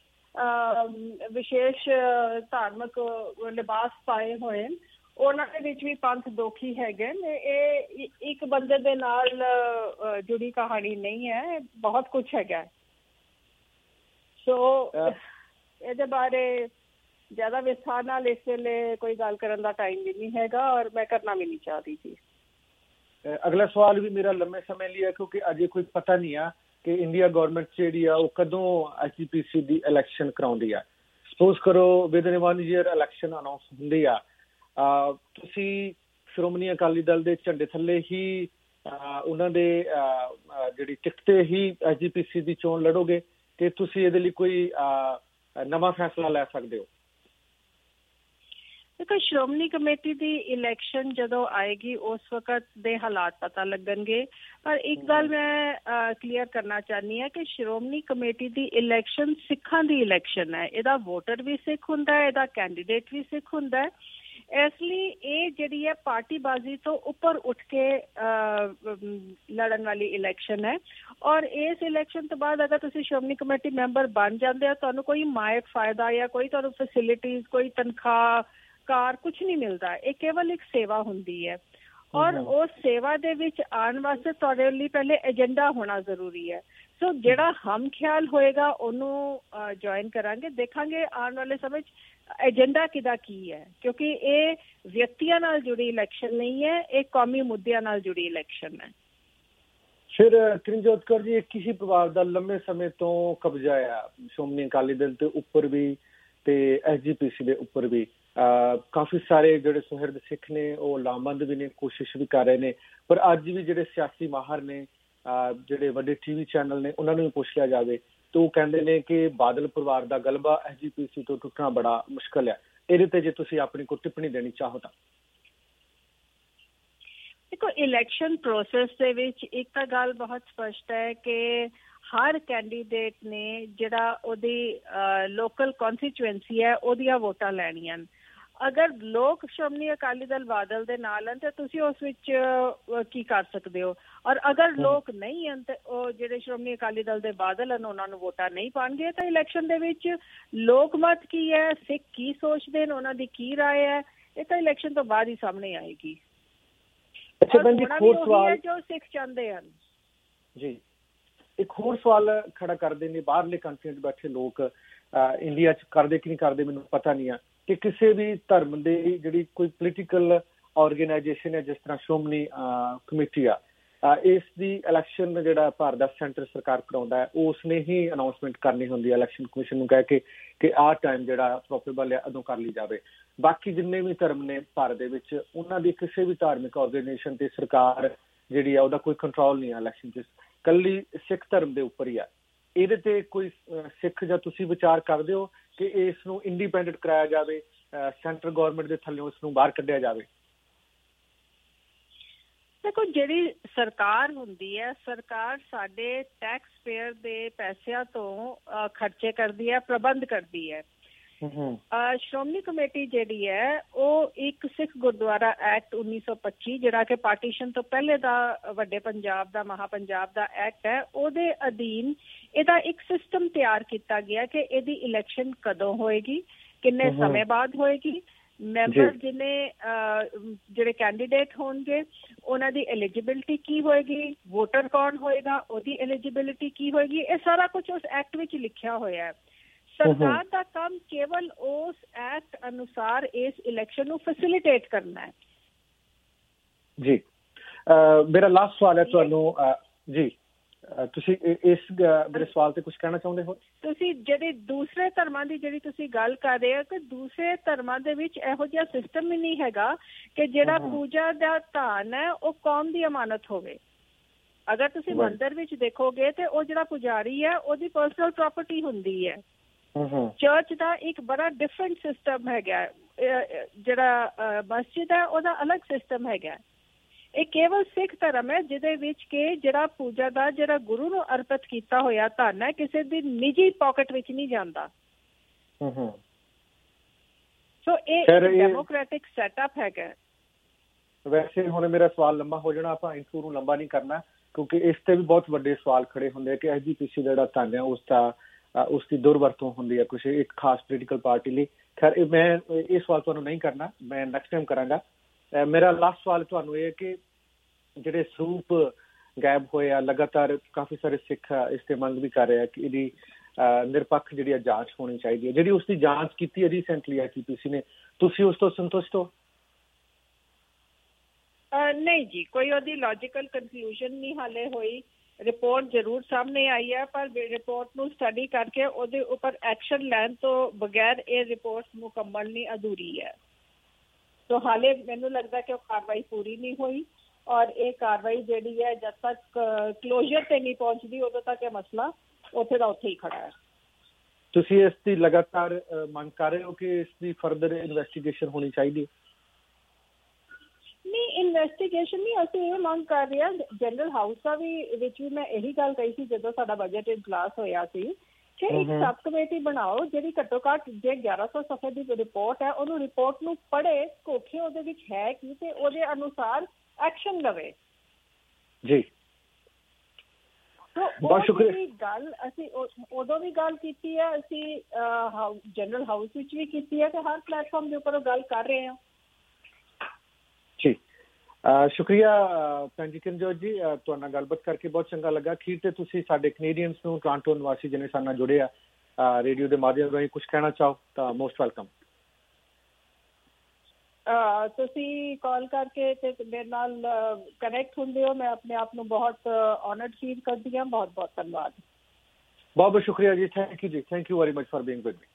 ਵਿਸ਼ੇਸ਼ ਧਾਰਮਿਕ ਲਿਬਾਸ ਪਾਏ ਹੋਏ, ਉਹਨਾਂ ਦੇ ਵਿੱਚ ਵੀ ਪੰਥ ਦੋਖੀ ਹੈਗੇ ਨੇ। ਇਹ ਇੱਕ ਬੰਦੇ ਦੇ ਨਾਲ ਜੁੜੀ ਕਹਾਣੀ ਨਹੀਂ ਹੈ, ਬਹੁਤ ਕੁਛ ਹੈਗਾ। ਸੋ ਇਹਦੇ ਬਾਰੇ ਜ਼ਿਆਦਾ ਵਿਸਥਾਰ ਨਾਲ ਇਸ ਵੇਲੇ ਕੋਈ ਗੱਲ ਕਰਨ ਦਾ ਟਾਈਮ ਵੀ ਨਹੀਂ ਹੈਗਾ ਔਰ ਮੈਂ ਕਰਨਾ ਵੀ ਨਹੀਂ ਚਾਹਦੀ ਸੀ। ਅਗਲਾ ਸਵਾਲ ਵੀ ਮੇਰਾ ਲੰਮੇ ਸਮੇਂ ਲਈ ਹੈ, ਕਿਉਂਕਿ ਅਜੇ ਕੋਈ ਪਤਾ ਨਹੀਂ ਆ ਕਿ ਇੰਡੀਆ ਗੌਰਮੈਂਟ ਜਿਹੜੀ ਆ ਉਹ ਕਦੋਂ HGPC ਦੀ ਇਲੈਕਸ਼ਨ ਕਰਾਉਂਦੀ ਆ। ਸਪੋਜ਼ ਕਰੋ ਵਿਦਨ 1 ਈਅਰ ਇਲੈਕਸ਼ਨ ਅਨਾਉਂਸ ਹੁੰਦੀ ਆ, ਤੁਸੀਂ ਸ਼੍ਰੋਮਣੀ ਅਕਾਲੀ ਦਲ ਦੇ ਝੰਡੇ ਥੱਲੇ ਹੀ ਉਹਨਾਂ ਦੇ ਜਿਹੜੀ ਟਿਕਟ ਤੇ ਹੀ HGPC ਦੀ ਚੋਣ ਲੜੋਗੇ ਕਿ ਤੁਸੀਂ ਇਹਦੇ ਲਈ ਕੋਈ ਨਵਾਂ ਫੈਸਲਾ ਲੈ ਸਕਦੇ ਹੋ? ਦੇਖੋ, ਸ਼੍ਰੋਮਣੀ ਕਮੇਟੀ ਦੀ ਇਲੈਕਸ਼ਨ ਜਦੋਂ ਆਏਗੀ ਉਸ ਵਕਤ ਦੇ ਹਾਲਾਤ ਪਤਾ ਲੱਗਣਗੇ, ਪਰ ਇੱਕ ਗੱਲ ਮੈਂ ਕਲੀਅਰ ਕਰਨਾ ਚਾਹੁੰਦੀ ਹਾਂ ਕਿ ਸ਼੍ਰੋਮਣੀ ਕਮੇਟੀ ਦੀ ਇਲੈਕਸ਼ਨ ਸਿੱਖਾਂ ਦੀ ਇਲੈਕਸ਼ਨ ਹੈ। ਇਹਦਾ ਵੋਟਰ ਵੀ ਸਿੱਖ ਹੁੰਦਾ ਹੈ, ਇਹਦਾ ਕੈਂਡੀਡੇਟ ਵੀ ਸਿੱਖ ਹੁੰਦਾ ਹੈ। ਇਸ ਲਈ ਇਹ ਜਿਹੜੀ ਹੈ ਪਾਰਟੀਬਾਜ਼ੀ ਤੋਂ ਉੱਪਰ ਉੱਠ ਕੇ ਲੜਨ ਵਾਲੀ ਇਲੈਕਸ਼ਨ ਹੈ ਔਰ ਇਸ ਇਲੈਕਸ਼ਨ ਤੋਂ ਬਾਅਦ ਅਗਰ ਤੁਸੀਂ ਸ਼੍ਰੋਮਣੀ ਕਮੇਟੀ ਮੈਂਬਰ ਬਣ ਜਾਂਦੇ ਹੋ, ਤੁਹਾਨੂੰ ਕੋਈ ਮਾਇਕ ਫਾਇਦਾ ਜਾਂ ਕੋਈ ਤੁਹਾਨੂੰ ਫੈਸਿਲਿਟੀਜ਼, ਕੋਈ ਤਨਖਾਹ, ਕਾਰ ਕੁਛ ਨਹੀਂ ਮਿਲਦਾ। ਇਹ ਕੇਵਲ ਇੱਕ ਸੇਵਾ ਹੁੰਦੀ ਹੈ ਔਰ ਉਸ ਸੇਵਾ ਦੇ ਵਿੱਚ ਆਉਣ ਵਾਸਤੇ ਤੁਹਾਡੇ ਲਈ ਪਹਿਲੇ ਏਜੰਡਾ ਹੋਣਾ ਜ਼ਰੂਰੀ ਹੈ। ਸੋ ਜਿਹੜਾ ਹਮ ਖਿਆਲ ਹੋਏਗਾ ਉਹਨੂੰ ਜੁਆਇਨ ਕਰਾਂਗੇ, ਦੇਖਾਂਗੇ ਆਉਣ ਵਾਲੇ ਸਮੇਂ 'ਚ ਏਜੰਡਾ ਕਿਹਦਾ ਕੀ ਹੈ, ਕਿਉਂਕਿ ਇਹ ਵਿਅਕਤੀਆਂ ਨਾਲ ਜੁੜੀ ਇਲੈਕਸ਼ਨ ਨਹੀਂ ਹੈ, ਇਹ ਕੌਮੀ ਮੁੱਦਿਆਂ ਨਾਲ ਜੁੜੀ ਇਲੈਕਸ਼ਨ ਹੈ। ਫਿਰ ਕਿਰਨਜੋਤ ਕੌਰ ਜੀ, ਇੱਕ ਹੀ ਪਰਿਵਾਰ ਦਾ ਲੰਮੇ ਸਮੇਂ ਤੋਂ ਕਬਜ਼ਾ ਆ ਸ਼੍ਰੋਮਣੀ ਅਕਾਲੀ ਦਲ ਦੇ ਉੱਪਰ ਵੀ ਤੇ HGPC ਦੇ ਉੱਪਰ ਵੀ। ਕਾਫੀ ਸਾਰੇ ਜਿਹੜੇ ਸੁਹਿਰਦ ਸਿੱਖ ਨੇ ਉਹ ਲਾਮਬੰਦ ਵੀ ਨੇ, ਕੋਸ਼ਿਸ਼ ਵੀ ਕਰ ਰਹੇ ਨੇ, ਪਰ ਅੱਜ ਵੀ ਜਿਹੜੇ ਸਿਆਸੀ ਮਾਹਰ ਨੇ, ਜਿਹੜੇ ਵੱਡੇ TV ਚੈਨਲ ਨੇ, ਉਹਨਾਂ ਨੂੰ ਵੀ ਪੁੱਛ ਲਿਆ ਜਾਵੇ ਤਾਂ ਉਹ ਕਹਿੰਦੇ ਨੇ ਕਿ ਬਾਦਲ ਪਰਿਵਾਰ ਦਾ ਗਲਬਾ HGPC ਤੋਂ ਟੁੱਟਣਾ ਬੜਾ ਮੁਸ਼ਕਲ ਹੈ। ਇਹਦੇ ਤੇ ਜੇ ਤੁਸੀਂ ਆਪਣੀ ਕੋਈ ਟਿੱਪਣੀ ਦੇਣੀ ਚਾਹੋ ਤਾਂ। ਦੇਖੋ, ਇਲੈਕਸ਼ਨ ਪ੍ਰੋਸੈਸ ਦੇ ਵਿੱਚ ਇੱਕ ਤਾਂ ਗੱਲ ਬਹੁਤ ਸਪਸ਼ਟ ਹੈ ਕਿ ਹਰ ਕੈਂਡੀਡੇਟ ਨੇ ਜਿਹੜਾ ਉਹਦੀ ਲੋਕਲ ਕੌਨਸਟੀਚੁਐਂਸੀ ਹੈ ਉਹਦੀਆਂ ਵੋਟਾਂ ਲੈਣੀਆਂ। ਅਗਰ ਲੋਕ ਸ਼੍ਰੋਮਣੀ ਅਕਾਲੀ ਦਲ ਬਾਦਲ ਦੇ ਨਾਲ ਹਨ ਤਾਂ ਤੁਸੀਂ ਉਸ ਵਿੱਚ ਕੀ ਕਰ ਸਕਦੇ ਹੋ, ਔਰ ਅਗਰ ਲੋਕ ਨਹੀਂ ਹਨ ਤੇ ਉਹ ਜਿਹੜੇ ਸ਼੍ਰੋਮਣੀ ਅਕਾਲੀ ਦਲ ਦੇ ਬਾਦਲ ਹਨ ਉਹਨਾਂ ਨੂੰ ਵੋਟਾਂ ਨਹੀਂ ਪਾਉਣਗੇ। ਤਾਂ ਇਲੈਕਸ਼ਨ ਦੇ ਵਿੱਚ ਲੋਕ ਮਤ ਕੀ ਹੈ, ਸਿੱਖ ਕੀ ਸੋਚਦੇ ਨੇ, ਉਹਨਾਂ ਦੀ ਕੀ ਰਾਏ ਹੈ, ਇਹ ਤਾਂ ਇਲੈਕਸ਼ਨ ਤੋਂ ਬਾਅਦ ਹੀ ਸਾਹਮਣੇ ਆਏਗੀ। ਜੋ ਸਿੱਖ ਚਾਹੁੰਦੇ ਹਨ ਜੀ। ਇੱਕ ਹੋਰ ਸਵਾਲ ਖੜਾ ਕਰਦੇ ਨੇ ਬਾਹਰਲੇ ਕੰਟਰੀਆਂ 'ਚ ਬੈਠੇ ਲੋਕ, ਇੰਡੀਆ 'ਚ ਕਰਦੇ ਕਿ ਨਹੀਂ ਕਰਦੇ ਮੈਨੂੰ ਪਤਾ ਨਹੀਂ ਆ, ਕਿ ਕਿਸੇ ਵੀ ਧਰਮ ਦੇ ਜਿਹੜੀ ਕੋਈ ਪੋਲੀਟੀਕਲ ਆਰਗੇਨਾਈਜੇਸ਼ਨ ਹੈ ਜਿਸ ਤਰ੍ਹਾਂ ਸ਼੍ਰੋਮਣੀ ਕਮੇਟੀ ਆ, ਇਸ ਦੀ ਇਲੈਕਸ਼ਨ ਜਿਹੜਾ ਭਾਰਤ ਦਾ ਸੈਂਟਰ ਸਰਕਾਰ ਕਰਾਉਂਦਾ ਹੈ ਉਸ ਨੇ ਹੀ ਅਨਾਊਂਸਮੈਂਟ ਕਰਨੀ ਹੁੰਦੀ ਹੈ ਇਲੈਕਸ਼ਨ ਕਮਿਸ਼ਨ ਨੂੰ ਕਹਿ ਕੇ ਕਿ ਆਹ ਟਾਈਮ ਜਿਹੜਾ ਪ੍ਰੋਫਿਟੇਬਲ ਹੈ ਉਦੋਂ ਕਰ ਲਈ ਜਾਵੇ। ਬਾਕੀ ਜਿੰਨੇ ਵੀ ਧਰਮ ਨੇ ਭਾਰਤ ਦੇ ਵਿੱਚ, ਉਹਨਾਂ ਦੀ ਕਿਸੇ ਵੀ ਧਾਰਮਿਕ ਆਰਗੇਨਾਈਜੇਸ਼ਨ ਤੇ ਸਰਕਾਰ ਜਿਹੜੀ ਆ ਉਹਦਾ ਕੋਈ ਕੰਟਰੋਲ ਨਹੀਂ ਆ ਇਲੈਕਸ਼ਨ 'ਚ, ਕੱਲੀ ਸਿੱਖ ਧਰਮ ਦੇ ਉੱਪਰ ਹੀ ਆ। ਇਹਦੇ ਤੇ ਕੋਈ ਸਿੱਖ ਜਾਂ ਤੁਸੀਂ ਵਿਚਾਰ ਕਰਦੇ ਹੋ ਕਿ ਇਸ ਨੂੰ ਇੰਡੀਪੈਂਡੈਂਟ ਕਰਾਇਆ ਜਾਵੇ, ਸੈਂਟਰ ਗੌਰਮੈਂਟ ਦੇ ਥੱਲੇ ਉਸ ਨੂੰ ਬਾਹਰ ਕੱਢਿਆ ਜਾਵੇ? ਦੇਖੋ, ਜਿਹੜੀ ਸਰਕਾਰ ਹੁੰਦੀ ਹੈ, ਸਰਕਾਰ ਸਾਡੇ ਟੈਕਸ ਪੇਅਰ ਦੇ ਪੈਸਿਆਂ ਤੋਂ ਖਰਚੇ ਕਰਦੀ ਹੈ, ਪ੍ਰਬੰਧ ਕਰਦੀ ਹੈ। ਸ਼੍ਰੋਮਣੀ ਕਮੇਟੀ ਜਿਹੜੀ ਹੈ ਉਹ ਇੱਕ ਸਿੱਖ ਗੁਰਦੁਆਰਾ ਐਕਟ 1925 ਜਿਹੜਾ ਕਿ ਪਾਰਟੀਸ਼ਨ ਤੋਂ ਪਹਿਲੇ ਦਾ ਵੱਡੇ ਪੰਜਾਬ ਦਾ ਮਹਾ ਪੰਜਾਬ ਦਾ ਐਕਟ ਹੈ, ਉਹਦੇ ਅਧੀਨ ਇਹਦਾ ਇੱਕ ਸਿਸਟਮ ਤਿਆਰ ਕੀਤਾ ਗਿਆ ਕਿ ਇਹਦੀ ਇਲੈਕਸ਼ਨ ਕਦੋਂ ਹੋਏਗੀ, ਕਿੰਨੇ ਸਮੇਂ ਬਾਅਦ ਹੋਏਗੀ, ਮੈਂਬਰ ਜਿਹੜੇ ਕੈਂਡੀਡੇਟ ਹੋਣਗੇ ਉਹਨਾਂ ਦੀ ਐਲੀਜੀਬਿਲਿਟੀ ਕੀ ਹੋਏਗੀ, ਵੋਟਰ ਕੌਣ ਹੋਏਗਾ ਉਹਦੀ ਐਲੀਜੀਬਿਲਿਟੀ ਕੀ ਹੋਏਗੀ, ਇਹ ਸਾਰਾ ਕੁਝ ਉਸ ਐਕਟ ਵਿੱਚ ਲਿਖਿਆ ਹੋਇਆ ਹੈ। ਸਰਕਾਰ ਦਾ ਕੰਮ ਕੇਵਲ ਉਸ ਐਕਟ ਅਨੁਸਾਰ ਇਸ ਇਲੈਕਸ਼ਨ ਨੂੰ ਫੈਸਿਲਿਟੇਟ ਕਰਨਾ ਹੈ। ਜੀ ਮੇਰਾ ਲਾਸਟ ਸਵਾਲ ਹੈ ਤੁਹਾਨੂੰ ਜੀ, ਤੁਸੀਂ ਇਸ ਮੇਰੇ ਸਵਾਲ ਤੇ ਕੁਝ ਕਹਿਣਾ ਚਾਹੁੰਦੇ ਹੋ? ਤੁਸੀਂ ਜਿਹੜੇ ਦੂਸਰੇ ਧਰਮਾਂ ਦੀ ਜਿਹੜੀ ਤੁਸੀਂ ਗੱਲ ਕਰ ਰਹੇ ਹੋ ਕਿ ਦੂਸਰੇ ਧਰਮਾਂ ਦੇ ਵਿੱਚ ਇਹੋ ਜਿਹਾ ਸਿਸਟਮ ਹੀ ਨਹੀਂ ਹੈਗਾ ਕਿ ਜਿਹੜਾ ਪੂਜਾ ਦਾ ਧਨ ਹੈ ਉਹ ਕੌਮ ਦੀ ਅਮਾਨਤ ਹੋਵੇ। ਅਗਰ ਤੁਸੀਂ ਮੰਦਿਰ ਵਿੱਚ ਦੇਖੋਗੇ ਤੇ ਉਹ ਜਿਹੜਾ ਪੁਜਾਰੀ ਹੈ ਉਹਦੀ ਪਰਸਨਲ ਪ੍ਰਾਪਰਟੀ ਹੁੰਦੀ ਹੈ। ਚਰਚ ਦਾ ਇੱਕ ਬੜਾ ਡਿਫਰੈਂਟ ਸਿਸਟਮ ਹੈਗਾ, ਜਿਹੜਾ ਮਸਜਿਦ ਹੈ ਉਹਦਾ ਅਲੱਗ ਸਿਸਟਮ ਹੈਗਾ। ਇਹ ਕੇਵਲ ਸਿੱਖ ਧਰਮ ਹੈ ਜਿਹਦੇ ਵਿੱਚ ਕਿ ਜਿਹੜਾ ਪੂਜਾ ਦਾ ਜਿਹੜਾ ਗੁਰੂ ਨੂੰ ਅਰਪਿਤ ਕੀਤਾ ਹੋਇਆ ਧਨ ਹੈ ਕਿਸੇ ਦੀ ਨਿੱਜੀ ਪਾਕਟ ਵਿੱਚ ਨਹੀਂ ਜਾਂਦਾ। ਸੋ ਇਹ ਡੈਮੋਕ੍ਰੈਟਿਕ ਸੈਟਅਪ ਹੈਗਾ। ਵੈਸੇ ਹੁਣ ਮੇਰਾ ਸਵਾਲ ਲੰਬਾ ਹੋ ਜਾਣਾ, ਆਪਾਂ ਇਸ ਨੂੰ ਲੰਬਾ ਨਹੀਂ ਕਰਨਾ ਕਿਉਂਕਿ ਇਸ ਤੇ ਵੀ ਬਹੁਤ ਵੱਡੇ ਸਵਾਲ ਖੜੇ ਹੁੰਦੇ ਕਿ ਐਸਜੀਪੀਸੀ ਦਾ ਜਿਹੜਾ ਧਨ ਹੈ ਉਸ ਦੀ ਦੁਰਵਰਤੋਂ ਹੁੰਦੀ ਹੈ ਕੁਛ ਇੱਕ ਖਾਸ ਪੋਲੀਟੀਕਲ ਪਾਰਟੀ ਲਈ। ਖੈਰ ਮੈਂ ਇਹ ਸਵਾਲ ਤੁਹਾਨੂੰ ਨਹੀਂ ਕਰਨਾ, ਮੈਂ ਨੈਕਸਟ ਟਾਈਮ ਕਰਾਂਗਾ। ਮੇਰਾ ਲਾਸਟ ਸਵਾਲ ਤੁਹਾਨੂੰ ਇਹ ਹੈ ਕਿ ਜਿਹੜੇ ਸਰੂਪ ਗਾਇਬ ਹੋਏ ਆ, ਲਗਾਤਾਰ ਕਾਫੀ ਸਾਰੇ ਸਿੱਖ ਇਸ ਤੇ ਮੰਗ ਵੀ ਕਰ ਰਹੇ ਆ ਕਿ ਇਹਦੀ ਨਿਰਪੱਖ ਜਿਹੜੀ ਜਾਂਚ ਹੋਣੀ ਚਾਹੀਦੀ ਹੈ। ਜਿਹੜੀ ਉਸ ਦੀ ਜਾਂਚ ਕੀਤੀ ਹੈ ਰੀਸੈਂਟਲੀ ਐਸਜੀਪੀਸੀ ਨੇ, ਤੁਸੀਂ ਉਸ ਤੋਂ ਸੰਤੁਸ਼ਟ ਹੋ? ਨਹੀਂ ਜੀ, ਕੋਈ ਉਹਦੀ ਲੌਜੀਕਲ ਕਨਕਲੂਜਨ ਨਹੀਂ ਹਾਲੇ ਹੋਈ। ਰਿਪੋਰਟ ਜ਼ਰੂਰ ਸਾਹਮਣੇ ਆਈ ਹੈ ਪਰ ਰਿਪੋਰਟ ਨੂੰ ਸਟੱਡੀ ਕਰਕੇ ਉਹਦੇ ਉੱਪਰ ਐਕਸ਼ਨ ਲੈਣ ਤੋਂ ਬਗੈਰ ਇਹ ਰਿਪੋਰਟ ਮੁਕੰਮਲ ਨਹੀਂ, ਅਧੂਰੀ ਹੈ। ਸੋ ਹਾਲੇ ਮੈਨੂੰ ਲੱਗਦਾ ਕਿ ਉਹ ਕਾਰਵਾਈ ਪੂਰੀ ਨਹੀਂ ਹੋਈ ਔਰ ਇਹ ਕਾਰਵਾਈ ਜਿਹੜੀ ਹੈ ਜਦ ਤੱਕ ਕਲੋਜ਼ਰ ਤੇ ਨਹੀਂ ਪਹੁੰਚਦੀ ਉਦੋਂ ਤੱਕ ਇਹ ਮਸਲਾ ਉੱਥੇ ਦਾ ਉੱਥੇ ਹੀ ਖੜਾ ਹੈ। ਤੁਸੀਂ ਇਸ ਦੀ ਲਗਾਤਾਰ ਮੰਗ ਕਰ ਰਹੇ ਹੋ ਕਿ ਇਸ ਦੀ ਫਰਦਰ ਇਨਵੈਸਟੀਗੇਸ਼ਨ ਹੋਣੀ ਚਾਹੀਦੀ? ਨਹੀਂ, ਇਨਵੈਸਟੀਗੇਸ਼ਨ ਨਹੀਂ, ਅਸੀਂ ਇਹ ਮੰਗ ਕਰ ਰਹੇ ਹਾਂ। ਜਨਰਲ ਹਾਊਸ ਦਾ ਵਿੱਚ ਵੀ ਮੈਂ ਇਹੀ ਗੱਲ ਕਹੀ ਸੀ ਜਦੋਂ ਸਾਡਾ ਬਜਟ ਇਜਲਾਸ ਹੋਇਆ ਸੀ ਕਿ ਇੱਕ ਸਬ ਕਮੇਟੀ ਬਣਾਓ ਜਿਹੜੀ ਘੱਟੋ ਘੱਟ ਜੇ 1100 ਸਫ਼ੇ ਦੀ ਰਿਪੋਰਟ ਹੈ ਉਹਨੂੰ ਰਿਪੋਰਟ ਨੂੰ ਪੜ੍ਹੇ, ਘੋਖੇ ਉਹਦੇ ਵਿੱਚ ਹੈ ਕੀ ਤੇ ਉਹਦੇ ਅਨੁਸਾਰ ਐਕਸ਼ਨ ਲਵੇ। ਜੀ ਬਹੁਤ ਸ਼ੁਕਰੀਆ। ਗੱਲ ਅਸੀਂ ਉਦੋਂ ਵੀ ਗੱਲ ਕੀਤੀ ਹੈ, ਅਸੀਂ ਜਨਰਲ ਹਾਊਸ ਵਿੱਚ ਵੀ ਕੀਤੀ ਹੈ ਤੇ ਹਰ ਪਲੇਟਫਾਰਮ ਦੇ ਉੱਪਰ ਉਹ ਗੱਲ ਕਰ ਰਹੇ ਹਾਂ। ਜੀ ਸ਼ੁਕਰੀਆ ਭੈਣ ਜੀ ਕਿਰਨਜੋਤ ਜੀ, ਤੁਹਾਡੇ ਨਾਲ ਗੱਲਬਾਤ ਕਰਕੇ ਬਹੁਤ ਚੰਗਾ ਲੱਗਾ। ਅਖੀਰ ਤੇ ਤੁਸੀਂ ਸਾਡੇ ਕੈਨੇਡੀਅਨਸ ਨੂੰ, ਟੋਰਾਂਟੋ ਨਿਵਾਸੀ ਜਿਹਨੇ ਸਾਡੇ ਨਾਲ ਜੁੜੇ ਆ ਰੇਡੀਓ ਦੇ ਮਾਧਿਅਮ ਰਾਹੀਂ ਕੁਝ ਕਹਿਣਾ ਚਾਹੋ ਤਾਂ ਮੋਸਟ ਵੈਲਕਮ। ਤੁਸੀਂ ਕਾਲ ਕਰਕੇ ਤੇ ਮੇਰੇ ਨਾਲ ਕਨੈਕਟ ਹੁੰਦੇ ਹੋ, ਮੈਂ ਆਪਣੇ ਆਪ ਨੂੰ ਬਹੁਤ ਆਨਰਡ ਫੀਲ ਕਰਦੀ ਹਾਂ। ਬਹੁਤ ਬਹੁਤ ਧੰਨਵਾਦ। ਬਹੁਤ ਬਹੁਤ ਸ਼ੁਕਰੀਆ ਜੀ, ਥੈਂਕ ਯੂ ਜੀ, thank you very much for being with me.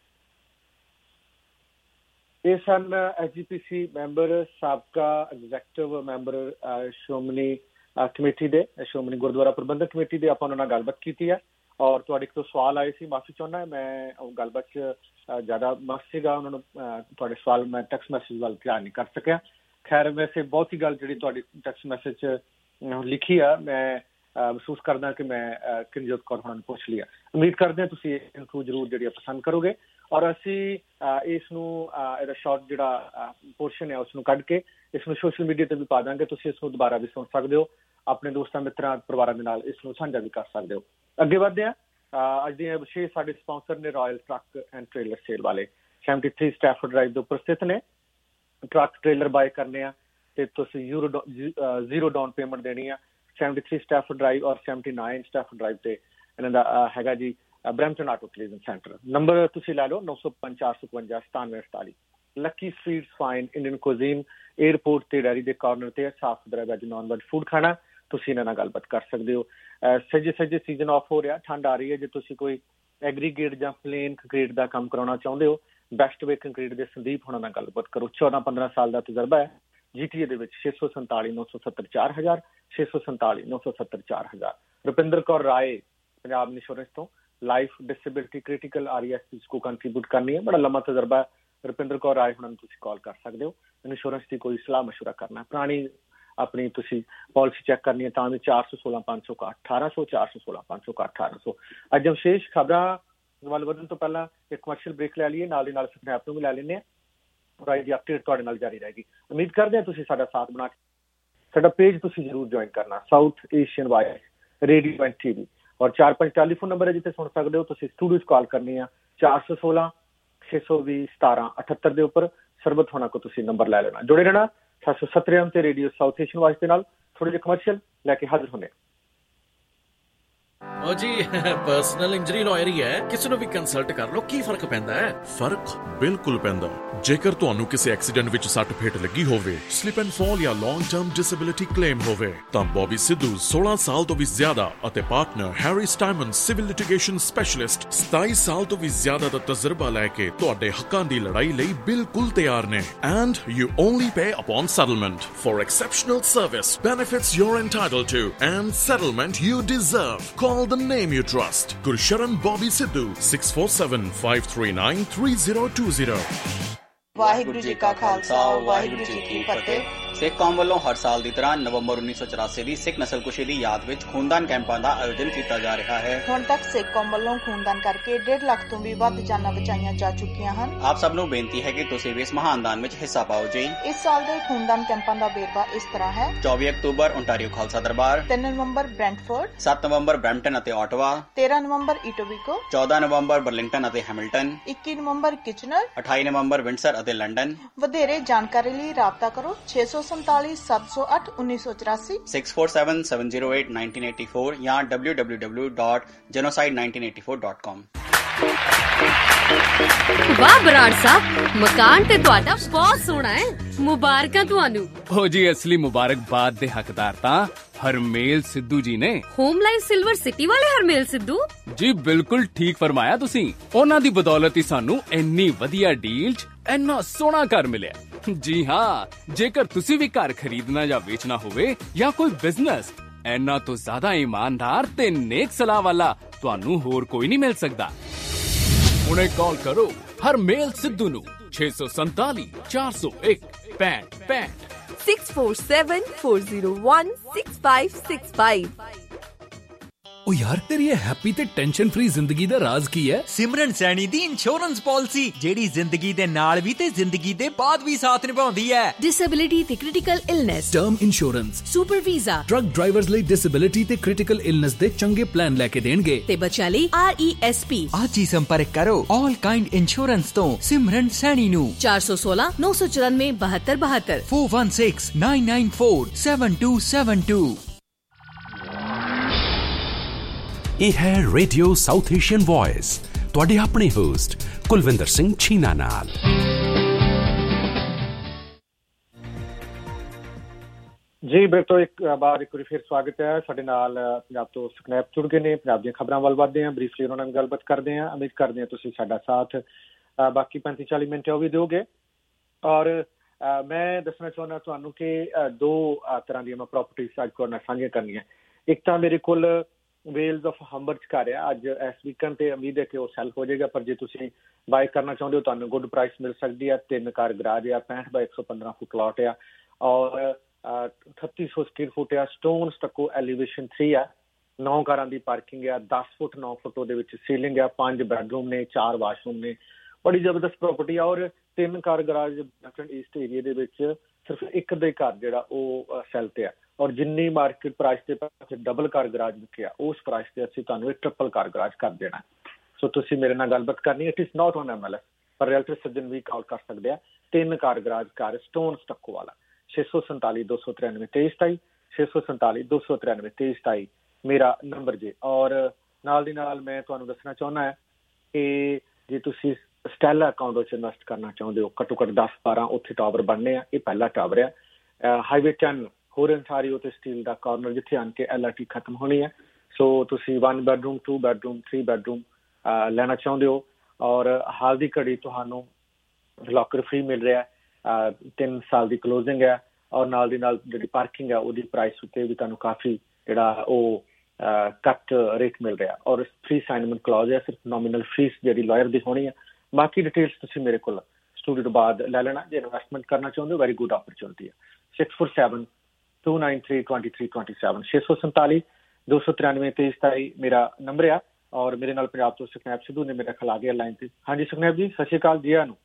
ਇਹ ਸਨ ਐਸਜੀਪੀਸੀ ਮੈਂਬਰ, ਸਾਬਕਾ ਐਗਜ਼ੈਕਟਿਵ ਮੈਂਬਰ ਸ਼੍ਰੋਮਣੀ ਕਮੇਟੀ ਦੇ, ਸ਼੍ਰੋਮਣੀ ਗੁਰਦੁਆਰਾ ਪ੍ਰਬੰਧਕ ਕਮੇਟੀ ਦੇ। ਆਪਾਂ ਉਹਨਾਂ ਨਾਲ ਗੱਲਬਾਤ ਕੀਤੀ ਹੈ ਔਰ ਤੁਹਾਡੇ ਕੋਲ ਸਵਾਲ ਆਏ ਸੀ, ਮਾਫੀ ਚਾਹੁੰਦਾ ਮੈਂ ਉਹ ਗੱਲਬਾਤ 'ਚ ਜ਼ਿਆਦਾ ਮਸਤ ਸੀਗਾ, ਉਹਨਾਂ ਨੂੰ ਤੁਹਾਡੇ ਸਵਾਲ ਮੈਂ ਟੈਕਸਟ ਮੈਸੇਜ ਵੱਲ ਧਿਆਨ ਨਹੀਂ ਕਰ ਸਕਿਆ। ਖੈਰ ਵੈਸੇ ਬਹੁਤ ਹੀ ਗੱਲ ਜਿਹੜੀ ਤੁਹਾਡੀ ਟੈਕਸਟ ਮੈਸੇਜ 'ਚ ਲਿਖੀ ਆ ਮੈਂ ਮਹਿਸੂਸ ਕਰਦਾ ਕਿ ਮੈਂ ਕਿਰਨਜੋਤ ਕੌਰ ਹੋਣਾ ਨੂੰ ਪੁੱਛ ਲਿਆ। ਉਮੀਦ ਕਰਦੇ ਹਾਂ ਤੁਸੀਂ ਇਹਨੂੰ ਜ਼ਰੂਰ ਜਿਹੜੀ ਪਸੰਦ ਕਰੋਗੇ ਔਰ ਅਸੀਂ ਇਸ ਨੂੰ ਇਹਦਾ ਸ਼ਾਰਟ ਜਿਹੜਾ ਪੋਰਸ਼ਨ ਹੈ ਉਸ ਨੂੰ ਕੱਢ ਕੇ ਇਸ ਨੂੰ ਸੋਸ਼ਲ ਮੀਡੀਆ ਤੇ ਵੀ ਪਾ ਦਾਂਗੇ। ਤੁਸੀਂ ਇਸ ਨੂੰ ਦੁਬਾਰਾ ਵੀ ਸੁਣ ਸਕਦੇ ਹੋ, ਆਪਣੇ ਦੋਸਤਾਂ ਮਿੱਤਰਾਂ ਪਰਿਵਾਰਾਂ ਦੇ ਨਾਲ ਇਸ ਨੂੰ ਸਾਂਝਾ ਵੀ ਕਰ ਸਕਦੇ ਹੋ। ਅੱਗੇ ਵਧਦੇ ਹਾਂ। ਅੱਜ ਦੀਆਂ ਵਿਸ਼ੇਸ਼ ਸਾਡੇ ਸਪਾਂਸਰ ਨੇ royal truck and trailer sale ਵਾਲੇ, 73 ਸਟੈਫੋਰਡ ਡਰਾਈਵ ਦੇ ਉੱਪਰ ਸਥਿਤ ਨੇ। ਟਰੱਕ ਟ੍ਰੇਲਰ ਬਾਏ ਕਰਨੇ ਆ ਤੇ ਤੁਸੀਂ ਜ਼ੀਰੋ ਡਾਊਨ ਪੇਮੈਂਟ ਦੇਣੀ ਆ। 73 ਸਟੈਫੋਰਡ ਡਰਾਈਵ ਔਰ 79 ਸਟੈਫੋਰਡ ਡਰਾਈਵ ਤੇ ਇਹਨਾਂ ਦਾ ਹੈਗਾ ਜੀ ਬਰੈਂਪਟਨ ਆਟੋ ਕਲੀਜ਼ਨ ਸੈਂਟਰ। ਨੰਬਰ ਤੁਸੀਂ ਲੈ ਲਓ 905 452 9748। Lucky sweets fine Indian cuisine airport ਤੇ ਡੈਰੀ ਦੇ ਕਾਰਨਰ ਤੇ ਸਾਫ ਸੁਥਰਾ ਵੈਜ ਨੌਨ ਵੈਜ ਫੂਡ ਖਾਣਾ। ਤੁਸੀਂ ਇਹਨਾਂ ਨਾਲ ਗੱਲਬਾਤ ਕਰ ਸਕਦੇ ਹੋ। ਸੱਜੇ ਸੀਜ਼ਨ ਆਫ ਹੋ ਰਿਹਾ, ਠੰਡ ਆ ਰਹੀ ਹੈ। ਜੇ ਤੁਸੀਂ ਕੋਈ ਐਗਰੀਗੇਟ ਜਾਂ ਪਲੇਨ ਕੰਕਰੀਟ ਦਾ ਕੰਮ ਕਰਾਉਣਾ ਚਾਹੁੰਦੇ ਹੋ, ਬੈਸਟ ਵੇ ਕੰਕਰੀਟ ਦੇ ਸੰਦੀਪ ਹੋਣਾ ਨਾਲ ਗੱਲਬਾਤ ਕਰੋ। 14-15 ਸਾਲ ਦਾ ਤਜਰਬਾ ਹੈ। GTA ਦੇ ਵਿੱਚ 647 970 4000 647 970 4000। ਰੁਪਿੰਦਰ ਕੌਰ ਰਾਏ ਪੰਜਾਬ ਇੰਸ਼ੋਰੈਂਸ ਤੋਂ ਲਾਈਫ ਡਿਸੇਬਿਲਿਟੀ ਕ੍ਰਿਟੀਕਲ RES को कंट्रीब्यूट करनी है। बड़ा लंबा तजर्बा है। रुपिंदर कौर राय हुणां नूं कॉल कर सकते हो। इंश्योरेंस की कोई सलाह मशवरा करना, पुरानी अपनी तुसी पॉलिसी चेक करनी है तो 416 561 1800 416 561 1800। अज विशेष खबरां ਵੱਲ ਵਧਣ ਤੋਂ ਪਹਿਲਾਂ ਇੱਕ ਕਮਰਸ਼ੀਅਲ ਬ੍ਰੇਕ ਲੈ ਲਈਏ, ਨਾਲ ਦੀ ਨਾਲ ਸਨੈਪ ਨੂੰ ਵੀ ਲੈ ਲੈਂਦੇ ਹਾਂ ਔਰ ਅੱਜ ਦੀ ਅਪਡੇਟ ਤੁਹਾਡੇ ਨਾਲ ਜਾਰੀ ਰਹੇਗੀ। ਉਮੀਦ ਕਰਦੇ ਹਾਂ ਤੁਸੀਂ ਸਾਡਾ ਸਾਥ ਬਣਾ ਕੇ ਸਾਡਾ ਪੇਜ ਤੁਸੀਂ ਜ਼ਰੂਰ ਜੁਆਇਨ ਕਰਨਾ, South Asian voice radio and TV, ਔਰ 4-5 ਟੈਲੀਫੋਨ ਨੰਬਰ ਹੈ ਜਿੱਥੇ ਸੁਣ ਸਕਦੇ ਹੋ। ਤੁਸੀਂ ਸਟੂਡੀਓ 'ਚ ਕਾਲ ਕਰਨੀ ਆ 416-620-1778 ਦੇ ਉੱਪਰ। ਸਰਬਤ ਹੋਣਾ ਕੋ ਤੁਸੀਂ ਨੰਬਰ ਲੈ ਲੈਣਾ। ਜੁੜੇ ਰਹਿਣਾ 770 ਤੇ ਰੇਡੀਓ ਸਾਊਥ ਏਸ਼ੀਅਨ ਵਾਇਸ ਦੇ ਨਾਲ। ਥੋੜੇ ਜਿਹੇ ਕਮਰਸ਼ੀਅਲ ਲੈ ਕੇ ਹਾਜ਼ਰ ਹੁੰਦੇ। ਓ ਜੀ ਪਰਸਨਲ ਇੰਜਰੀ ਲਾਇਰ ਹੀ ਹੈ, ਕਿਸੇ ਨੂੰ ਵੀ ਕੰਸਲਟ ਕਰ ਲਓ। ਕੀ ਫਰਕ ਪੈਂਦਾ ਹੈ? ਫਰਕ ਬਿਲਕੁਲ ਪੈਂਦਾ। ਜੇਕਰ ਤੁਹਾਨੂੰ ਕਿਸੇ ਐਕਸੀਡੈਂਟ ਵਿੱਚ ਸੱਟ ਫੇਟ ਲੱਗੀ ਹੋਵੇ, ਸਲਿਪ ਐਂਡ ਫਾਲ ਜਾਂ ਲੌਂਗ ਟਰਮ ਡਿਸੇਬਿਲਿਟੀ ਕਲੇਮ ਹੋਵੇ, ਤਾਂ ਬੌਬੀ ਸਿੱਧੂ 16 ਸਾਲ ਤੋਂ ਵੀ ਜ਼ਿਆਦਾ ਅਤੇ partner Harry Styman civil litigation specialist 27 ਸਾਲ ਤੋਂ ਵੀ ਜ਼ਿਆਦਾ ਦਾ ਤਜਰਬਾ ਲੈ ਕੇ ਤੁਹਾਡੇ ਹੱਕਾਂ ਦੀ ਲੜਾਈ ਲਈ ਬਿਲਕੁਲ ਤਿਆਰ ਨੇ। And you only pay upon settlement for exceptional service, benefits you are entitled to and settlement you deserve. Call the name you trust. Gursharan Bobby Sidhu 647-539-3020। Waheguru ji ਕਾ ਖਾਲਸਾ ਵਾਹਿਗੁਰੂ ਜੀ ਕੀ ਫਤਿਹ। ਸਿੱਖ ਕੌਮ ਵੱਲੋਂ ਹਰ ਸਾਲ ਦੀ ਤਰ੍ਹਾਂ ਨਵੰਬਰ 1984 ਦੀ ਸਿੱਖ ਨਸਲਕੁਸ਼ੀ ਦੀ ਯਾਦ ਵਿੱਚ ਖੂਨਦਾਨ ਕੈਂਪਾਂ ਦਾ ਆਯੋਜਨ ਕੀਤਾ ਜਾ ਰਿਹਾ ਹੈ। ਹੁਣ ਤੱਕ ਸਿੱਖ ਕੌਮ ਵੱਲੋਂ ਖੂਨਦਾਨ ਕਰਕੇ 1.5 ਲੱਖ ਤੋਂ ਵੀ ਵੱਧ ਜਾਨਾਂ ਬਚਾਈਆਂ ਜਾ ਚੁੱਕੀਆਂ ਹਨ। ਆਪ ਸਭ ਨੂੰ ਬੇਨਤੀ ਹੈ ਕਿ ਤੁਸੀਂ ਵੀ ਇਸ ਮਹਾਨ ਦਾਨ ਵਿੱਚ ਹਿੱਸਾ ਪਾਓ ਜੀ। ਇਸ ਸਾਲ ਦੇ ਖੂਨਦਾਨ ਕੈਂਪਾਂ ਦਾ ਵੇਰਵਾ ਇਸ ਤਰ੍ਹਾਂ ਹੈ। 24 ਅਕਤੂਬਰ ਓਨਟਾਰੀਓ ਖਾਲਸਾ ਦਰਬਾਰ, 3 ਨਵੰਬਰ ਬ੍ਰੈਂਟਫੋਰਡ, 7 ਨਵੰਬਰ ਬਰੈਂਪਟਨ ਅਤੇ ਆਟਵਾ, 13 ਨਵੰਬਰ ਇਟੋਬੀਕੋ, 14 ਨਵੰਬਰ ਬਰਲਿੰਗਟਨ ਅਤੇ ਹੈਮਿਲਟਨ, 21 ਨਵੰਬਰ ਕਿਚਨਰ, 28 ਨਵੰਬਰ ਵਿੰਡਸਰ ਅਤੇ ਲੰਡਨ। ਵਧੇਰੇ ਜਾਣਕਾਰੀ ਲਈ ਰਾਬਤਾ ਕਰੋ 647-708-1984 647-708-1984 ਜਾਂ www.genocide1984.com। ਵਾਹ ਬਰਾੜ ਸਾਹਿਬ, ਮਕਾਨ ਤੇ ਤੁਹਾਡਾ ਬਹੁਤ ਸੋਹਣਾ ਹੈ। ਮੁਬਾਰਕਾਂ ਤੁਹਾਨੂੰ। ਹੋ ਜੀ, ਅਸਲੀ ਮੁਬਾਰਕਬਾਦ ਦੇ ਹੱਕਦਾਰ ਤਾਂ ਹਰਮੇਲ ਸਿੱਧੂ ਜੀ ਨੇ। ਹੋਮ ਲਾਈਫ ਸਿਲਵਰ ਸਿਟੀ ਵਾਲੇ ਹਰਮੇਲ ਸਿੱਧੂ ਜੀ, ਬਿਲਕੁਲ ਠੀਕ ਫਰਮਾਇਆ ਤੁਸੀਂ। ਉਹਨਾਂ ਦੀ ਬਦੌਲਤ ਹੀ ਸਾਨੂੰ ਇੰਨੀ ਵਧੀਆ ਡੀਲ 'ਚ ਇੰਨਾ ਸੋਹਣਾ ਘਰ ਮਿਲਿਆ। ਜੀ ਹਾਂ, ਜੇਕਰ ਤੁਸੀਂ ਵੀ ਘਰ ਖਰੀਦਣਾ ਜਾਂ ਵੇਚਣਾ ਹੋਵੇ ਜਾਂ ਕੋਈ ਬਿਜ਼ਨਸ, ਇੰਨਾ ਤੋਂ ਜ਼ਿਆਦਾ ਇਮਾਨਦਾਰ ਤੇ ਨੇਕ ਸਲਾਹ ਵਾਲਾ ਤੁਹਾਨੂੰ ਹੋਰ ਕੋਈ ਨਹੀਂ ਮਿਲ ਸਕਦਾ। ਹੁਣੇ ਕਾਲ ਕਰੋ ਹਰਮੇਲ ਸਿੱਧੂ ਨੂੰ 647 401 6565 647-401 6565। ਓ ਯਾਰ, ਤੇਰੀ ਇਹ ਹੈਪੀ ਤੇ ਟੈਨਸ਼ਨ ਫ੍ਰੀ ਜ਼ਿੰਦਗੀ ਦਾ ਰਾਜ਼ ਕੀ ਹੈ? ਸਿਮਰਨ ਸੈਣੀ ਦੀ ਇੰਸ਼ੋਰੈਂਸ ਪਾਲਿਸੀ, ਜਿਹੜੀ ਜ਼ਿੰਦਗੀ ਦੇ ਨਾਲ ਵੀ ਤੇ ਜ਼ਿੰਦਗੀ ਦੇ ਬਾਅਦ ਵੀ ਸਾਥ ਨਿਭਾਉਂਦੀ ਹੈ। ਡਿਸੇਬਿਲਿਟੀ ਤੇ critical illness, term insurance, super visa, truck drivers ਲਈ ਡਿਸੇਬਿਲਿਟੀ ਤੇ ਕ੍ਰਿਟੀਕਲ ਇਲਨੈਸ ਦੇ ਚੰਗੇ ਪਲਾਨ ਲੈ ਕੇ ਦੇਣਗੇ ਤੇ ਬੱਚਿਆਂ ਲਈ RESP। ਅੱਜ ਹੀ ਸੰਪਰਕ ਕਰੋ ਆਲ ਕਾਈਂਡ ਇੰਸ਼ੋਰੈਂਸ ਤੋਂ ਸਿਮਰਨ ਸੈਣੀ ਨੂੰ 416 994 7272 416 994 7272। ਇਹ ਹੈ ਰੇਡੀਓ ਸਾਊਥ ਏਸ਼ੀਅਨ ਵੌਇਸ, ਤੁਹਾਡੇ ਆਪਣੇ ਹੋਸਟ ਕੁਲਵਿੰਦਰ ਸਿੰਘ ਛੀਨਾ ਨਾਲ। ਜੀ ਬਿਲਕੁਲ, ਇੱਕ ਵਾਰ ਫਿਰ ਸਵਾਗਤ ਹੈ। ਸਾਡੇ ਨਾਲ ਪੰਜਾਬ ਤੋਂ ਸਕਨੈਪ ਜੁੜ ਗਏ ਨੇ। ਪੰਜਾਬ ਦੀਆਂ ਖਬਰਾਂ ਵੱਲ ਵੱਧਦੇ ਹਾਂ, ਬਰੀਫਲੀ ਉਹਨਾਂ ਨਾਲ ਗੱਲਬਾਤ ਕਰਦੇ ਹਾਂ। ਉਮੀਦ ਕਰਦੇ ਹਾਂ ਤੁਸੀਂ ਸਾਡਾ ਸਾਥ ਬਾਕੀ 35-40 ਮਿੰਟ ਉਹ ਵੀ ਦਿਓਗੇ। ਔਰ ਮੈਂ ਦੱਸਣਾ ਚਾਹੁੰਦਾ ਤੁਹਾਨੂੰ ਕਿ 2 ਤਰ੍ਹਾਂ ਦੀਆਂ ਮੈਂ ਪ੍ਰੋਪਰਟੀਜ਼ ਅੱਜ ਤੁਹਾਡੇ ਨਾਲ ਸਾਂਝੀਆਂ ਕਰਨੀਆਂ। ਇੱਕ ਤਾਂ ਮੇਰੇ ਕੋਲ ਵੇਲਜ਼ ਆਫ ਹੰਬਰ 'ਚ ਘਰ ਆ। ਅੱਜ ਇਸ ਵੀਕਐਂਡ ਤੇ ਉਮੀਦ ਹੈ ਕਿ ਉਹ ਸੈਲ ਹੋ ਜਾਏਗਾ, ਪਰ ਜੇ ਤੁਸੀਂ ਬਾਈ ਕਰਨਾ ਚਾਹੁੰਦੇ ਹੋ ਤੁਹਾਨੂੰ ਗੁੱਡ ਪ੍ਰਾਈਸ ਮਿਲ ਸਕਦੀ ਹੈ। 3 ਕਾਰ ਗਰਾਜ ਆ, 65 ਬਾਈ 115 ਫੁੱਟ ਪਲਾਟ ਆ ਔਰ 3800 ਸਕੁਅਰ ਫੁੱਟ ਆ। ਸਟੋਨ ਸਟੱਕੋ ਐਲੀਵੇਸ਼ਨ 3 ਆ। 9 ਕਾਰਾਂ ਦੀ ਪਾਰਕਿੰਗ ਆ। 10 ਫੁੱਟ 9 ਫੁੱਟ ਉਹਦੇ ਵਿੱਚ ਸੀਲਿੰਗ ਆ। 5 ਬੈਡਰੂਮ ਨੇ, 4 ਵਾਸ਼ਰੂਮ ਨੇ। ਬੜੀ ਜ਼ਬਰਦਸਤ ਪ੍ਰੋਪਰਟੀ ਆ। ਔਰ 3 ਕਾਰ ਗਰਾਜ ਈਸਟ ਏਰੀਆ ਦੇ ਵਿੱਚ ਸਿਰਫ ਇੱਕ ਦੇ ਘਰ ਜਿਹੜਾ ਉਹ ਸੈਲ ਤੇ ਆ। ਔਰ ਜਿੰਨੀ ਮਾਰਕੀਟ ਪ੍ਰਾਈਸ ਦੇ ਪਾਸੇ ਡਬਲ ਕਾਰ ਗਰਾਜ ਵਿਕਿਆ, ਉਸ ਪ੍ਰਾਈਸ ਤੇ ਅਸੀਂ ਤੁਹਾਨੂੰ ਇੱਕ ਟ੍ਰਿਪਲ ਕਾਰ ਗਰਾਜ ਕਰ ਦੇਣਾ। ਸੋ ਤੁਸੀਂ ਮੇਰੇ ਨਾਲ ਗੱਲਬਾਤ ਕਰਨੀ। It is not on MLS, ਪਰ ਰੀਅਲਟਰ ਸੱਜਣ ਵੀ ਕਾਲ ਕਰ ਸਕਦੇ ਆ। 3 ਕਾਰ ਗਰਾਜ ਘਰ ਸਟੋਨ ਸਟੱਕੋ ਵਾਲਾ। 647 293 2327 647 293 2327 ਮੇਰਾ ਨੰਬਰ ਜੇ। ਔਰ ਨਾਲ ਦੀ ਨਾਲ ਮੈਂ ਤੁਹਾਨੂੰ ਦੱਸਣਾ ਚਾਹੁੰਦਾ ਹੈ ਕਿ ਜੇ ਤੁਸੀਂ ਸਟੈਲਾ ਅਕਾਊਂਟ ਵਿੱਚ ਇਨਵੈਸਟ ਕਰਨਾ ਚਾਹੁੰਦੇ ਹੋ, ਘੱਟੋ ਘੱਟ 10-12 ਉੱਥੇ ਟਾਵਰ ਬਣਨੇ ਆ। ਇਹ ਪਹਿਲਾ ਟਾਵਰ ਆ ਹਾਈਵੇ 10 ਹੋਰ ਅੰਟਾਰੀਓ ਤੇ ਸਟੀਲ ਦਾ ਕਾਰਨਰ, ਜਿੱਥੇ ਆਣ ਕੇ LRT ਖਤਮ ਹੋਣੀ ਹੈ। ਸੋ ਤੁਸੀਂ 1 ਬੈਡਰੂਮ 2 ਬੈਡਰੂਮ 3 ਬੈਡਰੂਮ ਲੈਣਾ ਚਾਹੁੰਦੇ ਹੋ ਔਰ ਹਾਲ ਦੀ ਘੜੀ ਤੁਹਾਨੂੰ ਲੌਕਰ ਫ੍ਰੀ ਮਿਲ ਰਿਹਾ। 3 ਸਾਲ ਦੀ ਕਲੋਜ਼ਿੰਗ ਹੈ ਔਰ ਨਾਲ ਦੀ ਨਾਲ ਜਿਹੜੀ ਪਾਰਕਿੰਗ ਹੈ ਉਹਦੀ ਪ੍ਰਾਈਸ ਉੱਤੇ ਵੀ ਤੁਹਾਨੂੰ ਕਾਫੀ ਜਿਹੜਾ ਉਹ ਕੱਟ ਰੇਟ ਮਿਲ ਰਿਹਾ। ਔਰ ਫ੍ਰੀ ਸਾਈਨਮੈਂਟ ਕਲੌਜ਼ ਹੈ, ਸਿਰਫ ਨੋਮੀਨਲ ਫੀਸ ਜਿਹੜੀ ਲਾਇਰ ਦੀ ਹੋਣੀ ਹੈ। ਬਾਕੀ ਡਿਟੇਲਸ ਤੁਸੀਂ ਮੇਰੇ ਕੋਲ ਸਟੂਡੀਓ ਤੋਂ ਬਾਅਦ ਲੈ ਲੈਣਾ। ਜੇ ਇਨਵੈਸਟਮੈਂਟ ਕਰਨਾ ਚਾਹੁੰਦੇ ਹੋ, ਵੈਰੀ ਗੁੱਡ ਓਪਰਚੁਨਿਟੀ ਹੈ। 647-293-2327 647 293 2327 ਮੇਰਾ ਨੰਬਰ ਆ। ਔਰ ਮੇਰੇ ਨਾਲ ਪੰਜਾਬ ਤੋਂ ਸੁਖਨੈਬ ਸਿੱਧੂ ਨੇ ਮੇਰਾ ਖਿਆਲ ਆ ਗਿਆ ਲਾਈਨ ਤੇ। ਹਾਂਜੀ ਸੁਖਨੈਬ ਜੀ, ਸਤਿ ਸ਼੍ਰੀ ਅਕਾਲ ਜੀ। ਆਨੂੰ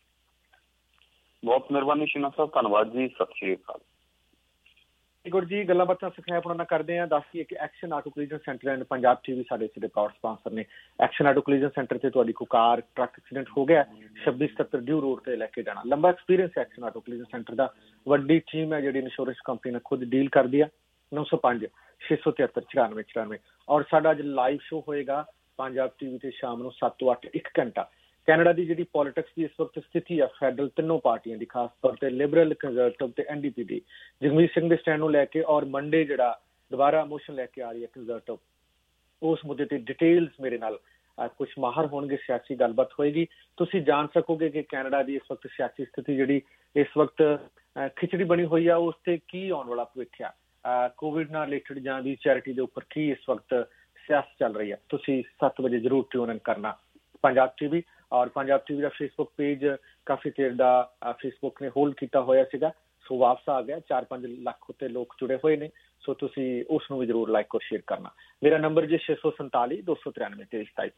ਬਹੁਤ ਮਿਹਰਬਾਨੀ ਸ਼ੀਨਾ ਸਾਹਿਬ, ਧੰਨਵਾਦ ਜੀ, ਸਤਿ ਸ਼੍ਰੀ ਅਕਾਲ। ਗੁਰ ਜੀ, ਗੱਲਾਂ ਬਾਤਾਂ ਸੁਖਨੈਬ ਉਹਨਾਂ ਨਾਲ ਕਰਦੇ ਹਾਂ। ਦੱਸ ਦਈਏ ਕਿ action auto collision centre and Punjab TV ਸਾਡੇ ਸਿਰੇ ਪ੍ਰਾਊਡ ਸਪਾਂਸਰ ਨੇ। ਐਕਸ਼ਨ ਆਟੋ ਕੋਲੀਜਨ ਸੈਂਟਰ ਤੇ ਤੁਹਾਡੀ ਕੋਈ ਕਾਰ ਟਰੱਕ ਐਕਸੀਡੈਂਟ ਹੋ ਗਿਆ 2677 ਡਿਊ ਰੋਡ ਤੇ ਲੈ ਕੇ ਜਾਣਾ। ਲੰਬਾ ਐਕਸਪੀਰੀਅੰਸ ਹੈ ਐਕਸ਼ਨ ਆਟੋ ਕੋਲੀਜਨ ਸੈਂਟਰ ਦਾ। ਵੱਡੀ ਟੀਮ ਹੈ ਜਿਹੜੀ ਇੰਸ਼ੋਰੈਂਸ ਕੰਪਨੀ ਨਾਲ ਖੁਦ ਡੀਲ ਕਰਦੀ ਆ। 905-673-9494। ਔਰ ਸਾਡਾ ਅੱਜ ਲਾਈਵ ਸ਼ੋ ਹੋਏਗਾ ਪੰਜਾਬ TV ਤੇ ਸ਼ਾਮ ਨੂੰ 7 ਤੋਂ 8 1 ਘੰਟਾ। ਕੈਨੇਡਾ ਦੀ ਜਿਹੜੀ ਪੋਲੀਟਿਕਸ ਦੀ ਇਸ ਵਕਤ ਸਥਿਤੀ ਆ, ਫੈਡਰਲ ਤਿੰਨੋਂ ਪਾਰਟੀਆਂ ਦੀ, ਖਾਸ ਤੌਰ ਤੇ ਲਿਬਰਲ, ਕੰਜ਼ਰਵੇਟਿਵ ਤੇ NDP ਦੀ, ਜਗਮੀਤ ਸਿੰਘ ਦੇ ਸਟੈਂਡ ਨੂੰ ਲੈ ਕੇ, ਔਰ ਮੰਡੇ ਜਿਹੜਾ ਦੁਬਾਰਾ ਮੋਸ਼ਨ ਲੈ ਕੇ ਆ ਰਹੀ ਹੈ ਕੰਜ਼ਰਵੇਟਿਵ, ਉਸ ਮੁੱਦੇ ਤੇ ਡਿਟੇਲਸ ਮੇਰੇ ਨਾਲ ਕੁਝ ਮਾਹਰ ਹੋਣਗੇ। ਸਿਆਸੀ ਗੱਲਬਾਤ ਹੋਏਗੀ। ਤੁਸੀਂ ਜਾਣ ਸਕੋਗੇ ਕਿ ਕੈਨੇਡਾ ਦੀ ਇਸ ਵਕਤ ਸਿਆਸੀ ਸਥਿਤੀ ਜਿਹੜੀ ਇਸ ਵਕਤ ਖਿਚੜੀ ਬਣੀ ਹੋਈ ਆ, ਉਸ ਤੇ ਕੀ ਆਉਣ ਵਾਲਾ ਭਵਿੱਖ ਆ, ਕੋਵਿਡ ਨਾਲ ਰਿਲੇਟਡ ਜਾਂ ਦੀ ਚੈਰਿਟੀ ਦੇ ਉੱਪਰ ਕੀ ਇਸ ਵਕਤ ਸਿਆਸਤ ਚੱਲ ਰਹੀ ਹੈ। ਤੁਸੀਂ 7 ਵਜੇ ਜ਼ਰੂਰ ਟਿਊਨ ਇਨ ਕਰਨਾ ਪੰਜਾਬ TV। ਔਰ ਪੰਜਾਬ TV ਦਾ ਫੇਸਬੁੱਕ ਪੇਜ ਕਾਫੀ ਚਿਰ ਦਾ ਫੇਸਬੁੱਕ ਨੇ ਹੋਲਡ ਕੀਤਾ ਹੋਇਆ ਸੀਗਾ, ਸੋ ਵਾਪਸ ਆ ਗਿਆ। 4-5 ਲੱਖ ਉੱਤੇ ਲੋਕ ਜੁੜੇ ਹੋਏ ਨੇ, ਸੋ ਤੁਸੀਂ ਉਸ ਨੂੰ ਵੀ ਜ਼ਰੂਰ ਲਾਈਕ ਔਰ ਸ਼ੇਅਰ ਕਰਨਾ। ਮੇਰਾ ਨੰਬਰ ਜੀ 647-293-2327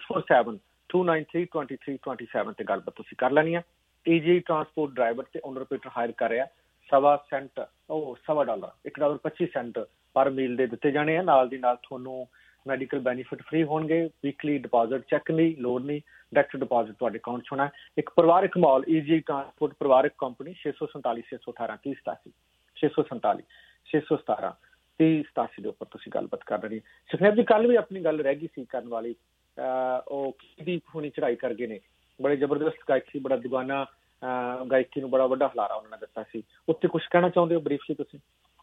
647-293-2327 ਤੇ ਗੱਲਬਾਤ ਤੁਸੀਂ ਕਰ ਲੈਣੀ ਆ। TGI ਟਰਾਂਸਪੋਰਟ ਡਰਾਈਵਰ ਤੇ ਓਨਰ ਆਪਰੇਟਰ ਹਾਇਰ ਕਰ ਰਿਹਾ। $1.25 $1.25 ਪਰ ਮੀਲ ਦੇ ਦਿੱਤੇ ਜਾਣੇ ਆ। ਨਾਲ ਦੀ ਨਾਲ ਤੁਹਾਨੂੰ ਮੈਡੀਕਲ ਬੈਨੀਫਿਟ ਫ੍ਰੀ ਹੋਣਗੇ। ਵੀਕਲੀ ਡਿਪੋਜ਼ਿਟ ਚੈੱਕ ਨਹੀਂ, ਲੋੜ ਨਹੀਂ, ਡਾਇਰੈਕਟ ਡਿਪੋਜ਼ਿਟ ਤੁਹਾਡੇ ਅਕਾਊਂਟ 'ਚ ਹੋਣਾ। ਇੱਕ ਪਰਿਵਾਰਕ ਮਾਹੌਲ, TGI ਟਰਾਂਸਪੋਰਟ ਪਰਿਵਾਰਕ ਕੰਪਨੀ। 647-618-3087 647-617-3087 ਦੇ ਉੱਪਰ ਤੁਸੀਂ ਗੱਲਬਾਤ ਕਰ ਰਹੇ। ਸੁਖਨੈਬ ਜੀ, ਕੱਲ ਵੀ ਆਪਣੀ ਗੱਲ ਰਹਿ ਗਈ ਸੀ ਕਰਨ ਵਾਲੀ। ਉਹ ਦੀਪ ਹੁਣੀ ਚੜਾਈ ਕਰ ਗਏ ਨੇ, ਬੜੇ ਜ਼ਬਰਦਸਤ ਗਾਇਕ ਸੀ, ਬੜਾ ਦੁਗਾਨਾ ਗਾਇਕੀ ਨੂੰ ਬੜਾ ਵੱਡਾ ਹਲਾਰਾ ਉਹਨਾਂ ਨੇ ਦਿੱਤਾ ਸੀ। ਉੱਥੇ ਕੁਛ ਕਹਿਣਾ ਚਾਹੁੰਦੇ ਹੋ ਬਰੀਫਲੀ ਤੁਸੀਂ?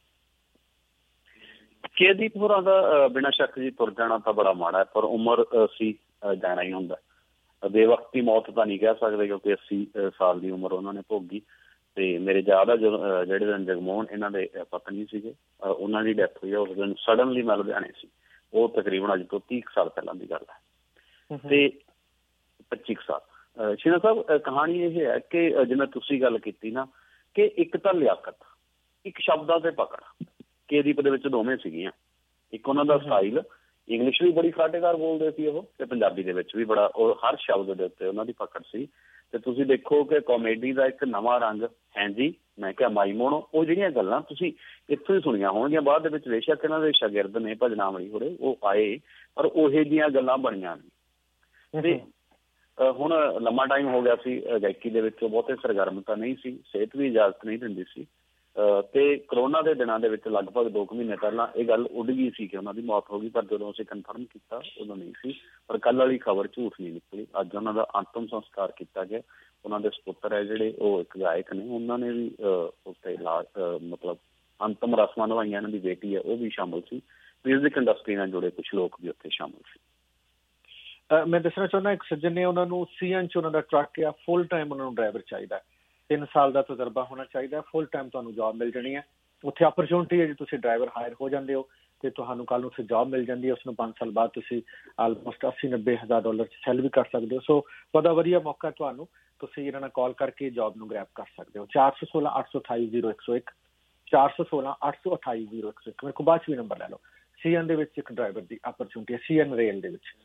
ਕੇਦੀਪ ਹੋਰਾਂ ਦਾ ਬਿਨਾਂ ਸ਼ੱਕ ਜੀ ਤੁਰ ਜਾਣਾ ਤਾਂ ਬੜਾ ਮਾੜਾ ਹੈ, ਪਰ ਉਮਰ ਸੀ, ਜਾਣਾ ਹੀ ਹੁੰਦਾ। ਬੇਵਕਤੀ ਮੌਤ ਤਾਂ ਨਹੀਂ ਕਹਿ ਸਕਦੇ, ਕਿਉਂਕਿ 80 ਸਾਲ ਦੀ ਉਮਰ ਉਹਨਾਂ ਨੇ ਭੋਗੀ। ਤੇ ਮੇਰੇ ਯਾਦ ਆ ਜਿਹੜੇ ਦਿਨ ਜਗਮੋਹਨ ਇਹਨਾਂ ਦੇ ਪਤਨੀ ਸੀਗੇ, ਉਹਨਾਂ ਦੀ ਡੈਥ ਹੋਈ ਆ, ਉਸ ਦਿਨ ਸਡਨਲੀ ਮੈਂ ਲੁਧਿਆਣੇ ਸੀ। ਉਹ ਤਕਰੀਬਨ ਅੱਜ ਤੋਂ 30 ਸਾਲ ਪਹਿਲਾਂ ਦੀ ਗੱਲ ਹੈ, ਤੇ 25 ਸਾਲ। ਸ਼ੀਨਾ ਸਾਹਿਬ, ਕਹਾਣੀ ਇਹ ਹੈ ਕਿ ਜਿਵੇਂ ਤੁਸੀਂ ਗੱਲ ਕੀਤੀ ਨਾ, ਕਿ ਇੱਕ ਤਾਂ ਲਿਆਕਤ, ਇੱਕ ਸ਼ਬਦਾਂ ਤੇ ਪਕੜ। ਕੇਦੀਪ ਦੇ ਵਿੱਚ ਦੋਵੇਂ ਸੀਗੀਆਂ। ਇੱਕ ਉਹਨਾਂ ਦਾ ਸਟਾਈਲ, ਇੰਗਲਿਸ਼ ਵੀ ਬੜੀ ਫਰਾਟੇਦਾਰ ਬੋਲਦੇ ਸੀ ਉਹ, ਤੇ ਪੰਜਾਬੀ ਦੇ ਵਿੱਚ ਵੀ ਬੜਾ, ਉਹ ਹਰ ਸ਼ਬਦ ਦੇ ਉੱਤੇ ਉਹਨਾਂ ਦੀ ਪਕੜ ਸੀ। ਤੇ ਤੁਸੀਂ ਦੇਖੋ ਕਿ ਕਾਮੇਡੀ ਦਾ ਇੱਕ ਨਵਾਂ ਰੰਗ ਹੈ ਜੀ। ਮੈਂ ਕਿਹਾ ਮਾਈ ਮੋਣੋ, ਉਹ ਜਿਹੜੀਆਂ ਗੱਲਾਂ ਤੁਸੀਂ ਇੱਥੋਂ ਹੀ ਸੁਣੀਆਂ ਹੋਣਗੀਆਂ, ਬਾਅਦ ਦੇ ਵਿੱਚ ਬੇਸ਼ੱਕ ਇਹਨਾਂ ਦੇ ਸ਼ਾਗਿਰਦ ਨੇ ਭਜਨਾਵਲੀ ਹੋਰੇ ਉਹ ਆਏ, ਪਰ ਉਹੇ ਜਿਹੀਆਂ ਗੱਲਾਂ ਬਣੀਆਂ ਨੇ। ਤੇ ਹੁਣ ਲੰਮਾ ਟਾਈਮ ਹੋ ਗਿਆ ਸੀ ਗਾਇਕੀ ਦੇ ਵਿੱਚ, ਬਹੁਤੇ ਸਰਗਰਮ ਤਾਂ ਨਹੀਂ ਸੀ, ਸਿਹਤ ਵੀ ਇਜਾਜ਼ਤ ਨਹੀਂ ਦਿੰਦੀ ਸੀ। ਤੇ ਕਰੋਨਾ ਦੇ ਦਿਨਾਂ ਦੇ ਵਿੱਚ ਲਗਭਗ 2 ਮਹੀਨੇ ਪਹਿਲਾਂ ਇਹ ਗੱਲ ਉੱਡ ਗਈ ਸੀ ਕਿ ਉਹਨਾਂ ਦੀ ਮੌਤ ਹੋ ਗਈ, ਪਰ ਜਦੋਂ ਅਸੀਂ ਕਨਫਰਮ ਕੀਤਾ ਉਦੋਂ ਨਹੀਂ ਸੀ। ਪਰ ਕੱਲ੍ਹ ਵਾਲੀ ਖਬਰ ਝੂਠ ਨਹੀਂ ਨਿਕਲੀ। ਅੱਜ ਉਹਨਾਂ ਦਾ ਅੰਤਮ ਸੰਸਕਾਰ ਕੀਤਾ ਗਿਆ। ਉਹਨਾਂ ਦੇ ਸਪੁੱਤਰ ਹੈ ਜਿਹੜੇ, ਉਹ ਇੱਕ ਗਾਇਕ ਨੇ, ਉਹਨਾਂ ਨੇ ਵੀ ਉੱਤੇ ਮਤਲਬ ਅੰਤਮ ਰਸਮਾਂ ਨਿਭਾਈਆਂ। ਇਹਨਾਂ ਦੀ ਬੇਟੀ ਹੈ, ਉਹ ਵੀ ਸ਼ਾਮਲ ਸੀ। ਮਿਊਜ਼ਿਕ ਇੰਡਸਟਰੀ ਨਾਲ ਜੁੜੇ ਕੁਛ ਲੋਕ ਵੀ ਉੱਥੇ ਸ਼ਾਮਲ ਸੀ। ਮੈਂ ਦੱਸਣਾ ਚਾਹੁੰਦਾ, ਇੱਕ ਸੱਜਣ ਨੇ ਉਹਨਾਂ ਨੂੰ CN 'ਚ ਉਹਨਾਂ ਦਾ ਟਰੱਕ ਆ, ਫੁੱਲ ਟਾਈਮ ਉਹਨਾਂ ਨੂੰ ਡਰਾਈਵਰ ਚਾਹੀਦਾ, 3 ਸਾਲ ਦਾ ਤਜਰਬਾ ਹੋਣਾ ਚਾਹੀਦਾ, ਫੁੱਲ ਟਾਈਮ ਤੁਹਾਨੂੰ ਜੋਬ ਮਿਲ ਜਾਣੀ ਹੈ। ਉੱਥੇ ਅਪਰਚੁਨਿਟੀ ਹੈ, ਜੇ ਤੁਸੀਂ ਡਰਾਈਵਰ ਹਾਇਰ ਹੋ ਜਾਂਦੇ ਹੋ ਤੇ ਤੁਹਾਨੂੰ ਕੱਲ੍ਹ ਨੂੰ ਉੱਥੇ ਜੋਬ ਮਿਲ ਜਾਂਦੀ ਹੈ। ਉਸਨੂੰ 5 ਸਾਲ ਬਾਅਦ ਤੁਸੀਂ ਆਲਮੋਸਟ $80,000-90,000 'ਚ ਸੈਲ ਵੀ ਕਰ ਸਕਦੇ ਹੋ। ਸੋ ਬੜਾ ਵਧੀਆ ਮੌਕਾ ਤੁਹਾਨੂੰ, ਤੁਸੀਂ ਇਹਨਾਂ ਨਾਲ ਕਾਲ ਕਰਕੇ ਜੋਬ ਨੂੰ ਗ੍ਰੈਬ ਕਰ ਸਕਦੇ ਹੋ। 416-828-0101 416-828-0101। ਮੇਰੇ ਕੋਲ ਬਾਅਦ 'ਚ ਵੀ ਨੰਬਰ ਲੈ ਲਓ। CN ਦੇ ਵਿੱਚ ਇੱਕ ਡਰਾਈਵਰ ਦੀ ਅਪਰਚੁਨਿਟੀ ਹੈ, CN ਰੇਲ ਦੇ ਵਿੱਚ।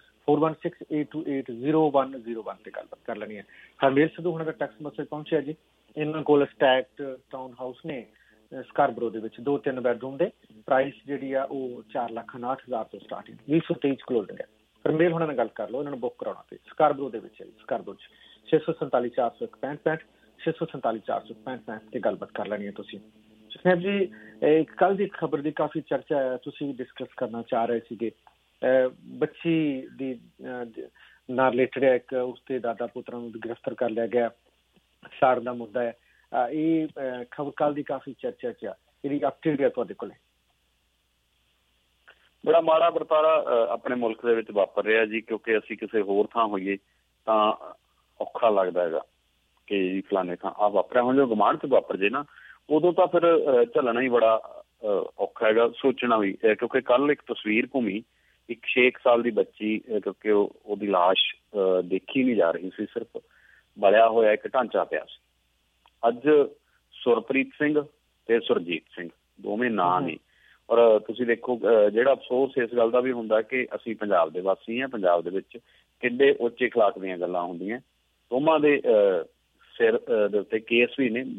4168280101 ਤੇ ਗੱਲਬਾਤ ਕਰ ਲੈਣੀ ਹੈ। ਹਰਮੇਲ ਸਿੱਧੂ ਹੁਣਾਂ ਦਾ ਟੈਕਸਟ ਮੈਸੇਜ ਪਹੁੰਚਿਆ ਜੀ। ਇਹਨਾਂ ਕੋਲ ਸਟੈਕਡ ਟਾਊਨ ਹਾਊਸ ਨੇ ਸਕਾਰਬਰੋ ਦੇ ਵਿੱਚ, 2-3 ਬੈਡਰੂਮ ਦੇ। ਪ੍ਰਾਈਸ ਜਿਹੜੀ ਆ ਉਹ 4,59,000 ਤੋਂ ਸਟਾਰਟਿੰਗ, 2023 'ਚ ਕਲੋਜ਼ਿੰਗ ਹੈ। ਹਰਮੇਲ ਹੁਣਾਂ ਨਾਲ ਗੱਲ ਕਰ ਲਓ, ਇਹਨਾਂ ਨੂੰ ਬੁੱਕ ਕਰਾਉਣਾ ਤੇ ਸਕਾਰਬਰੋ ਦੇ ਵਿੱਚ ਹੈ। ਸਕਾਰਬਰੋ 'ਚ 647-465-65 647-465-65 ਤੇ ਗੱਲਬਾਤ ਕਰ ਲੈਣੀ ਹੈ ਤੁਸੀਂ। ਸੁਖਨੈਬ ਜੀ, ਕੱਲ੍ਹ ਦੀ ਖਬਰ ਦੀ ਕਾਫੀ ਚਰਚਾ ਹੈ, ਤੁਸੀਂ ਵੀ ਡਿਸਕਸ ਕਰਨਾ ਚਾਹ ਰਹੇ ਸੀਗੇ। ਬੱਚੀ ਦੀ ਨਾਲ ਰਿਲੇਟਡ ਹੈ, ਇੱਕ ਉਸਦੇ ਦਾਦਾ ਪੁੱਤਰਾਂ ਨੂੰ ਗ੍ਰਿਫਤਾਰ ਕਰ ਲਿਆ ਗਿਆ, ਸਾੜ ਦਾ ਮੁੱਦਾ ਹੈ। ਇਹ ਖਬਰ ਕੱਲ੍ਹ ਦੀ ਕਾਫੀ ਚਰਚਾ 'ਚ ਆ, ਇਹਦੀ ਅਪਡੇਟ ਹੈ ਤੁਹਾਡੇ ਕੋਲ? ਬੜਾ ਮਾੜਾ ਵਰਤਾਰਾ ਆਪਣੇ ਮੁਲਕ ਦੇ ਵਿੱਚ ਵਾਪਰ ਰਿਹਾ ਜੀ, ਕਿਉਂਕਿ ਅਸੀਂ ਕਿਸੇ ਹੋਰ ਥਾਂ ਹੋਈਏ ਤਾਂ ਔਖਾ ਲੱਗਦਾ ਹੈਗਾ ਕਿ ਜੀ ਫਲਾਣੇ ਥਾਂ ਆ ਵਾਪਰਿਆ। ਹੁਣ ਜੋ ਗੁਆਂਢ 'ਚ ਵਾਪਰ ਜੇ ਨਾ, ਉਦੋਂ ਤਾਂ ਫਿਰ ਝੱਲਣਾ ਹੀ ਬੜਾ ਔਖਾ ਹੈਗਾ, ਸੋਚਣਾ ਵੀ। ਕਿਉਂਕਿ ਕੱਲ੍ਹ ਇੱਕ ਤਸਵੀਰ ਘੁੰਮੀ, ਇੱਕ 6 ਸਾਲ ਦੀ ਬੱਚੀ, ਕਿਉਂਕਿ ਉਹਦੀ ਲਾਸ਼ ਦੇਖੀ ਨਹੀਂ ਜਾ ਰਹੀ ਸੀ, ਸਿਰਫ ਬਲਿਆ ਹੋਇਆ ਇੱਕ ਢਾਂਚਾ ਪਿਆ ਸੀ। ਅੱਜ ਸੁਰਪ੍ਰੀਤ ਸਿੰਘ ਤੇ ਸੁਰਜੀਤ ਸਿੰਘ ਦੋਵੇਂ ਨਾਂ ਨੇ, ਔਰ ਤੁਸੀਂ ਦੇਖੋ ਜਿਹੜਾ ਅਫਸੋਸ ਇਸ ਗੱਲ ਦਾ ਵੀ ਹੁੰਦਾ ਕਿ ਅਸੀਂ ਪੰਜਾਬ ਦੇ ਵਾਸੀ ਹਾਂ, ਪੰਜਾਬ ਦੇ ਵਿੱਚ ਕਿੰਨੇ ਉੱਚੇ ਅਖਲਾਕ ਦੀਆਂ ਗੱਲਾਂ ਹੁੰਦੀਆਂ, ਦੋਵਾਂ ਦੇ ਸਿਰ ਦੇ ਉੱਤੇ ਕੇਸ ਵੀ ਨੇ,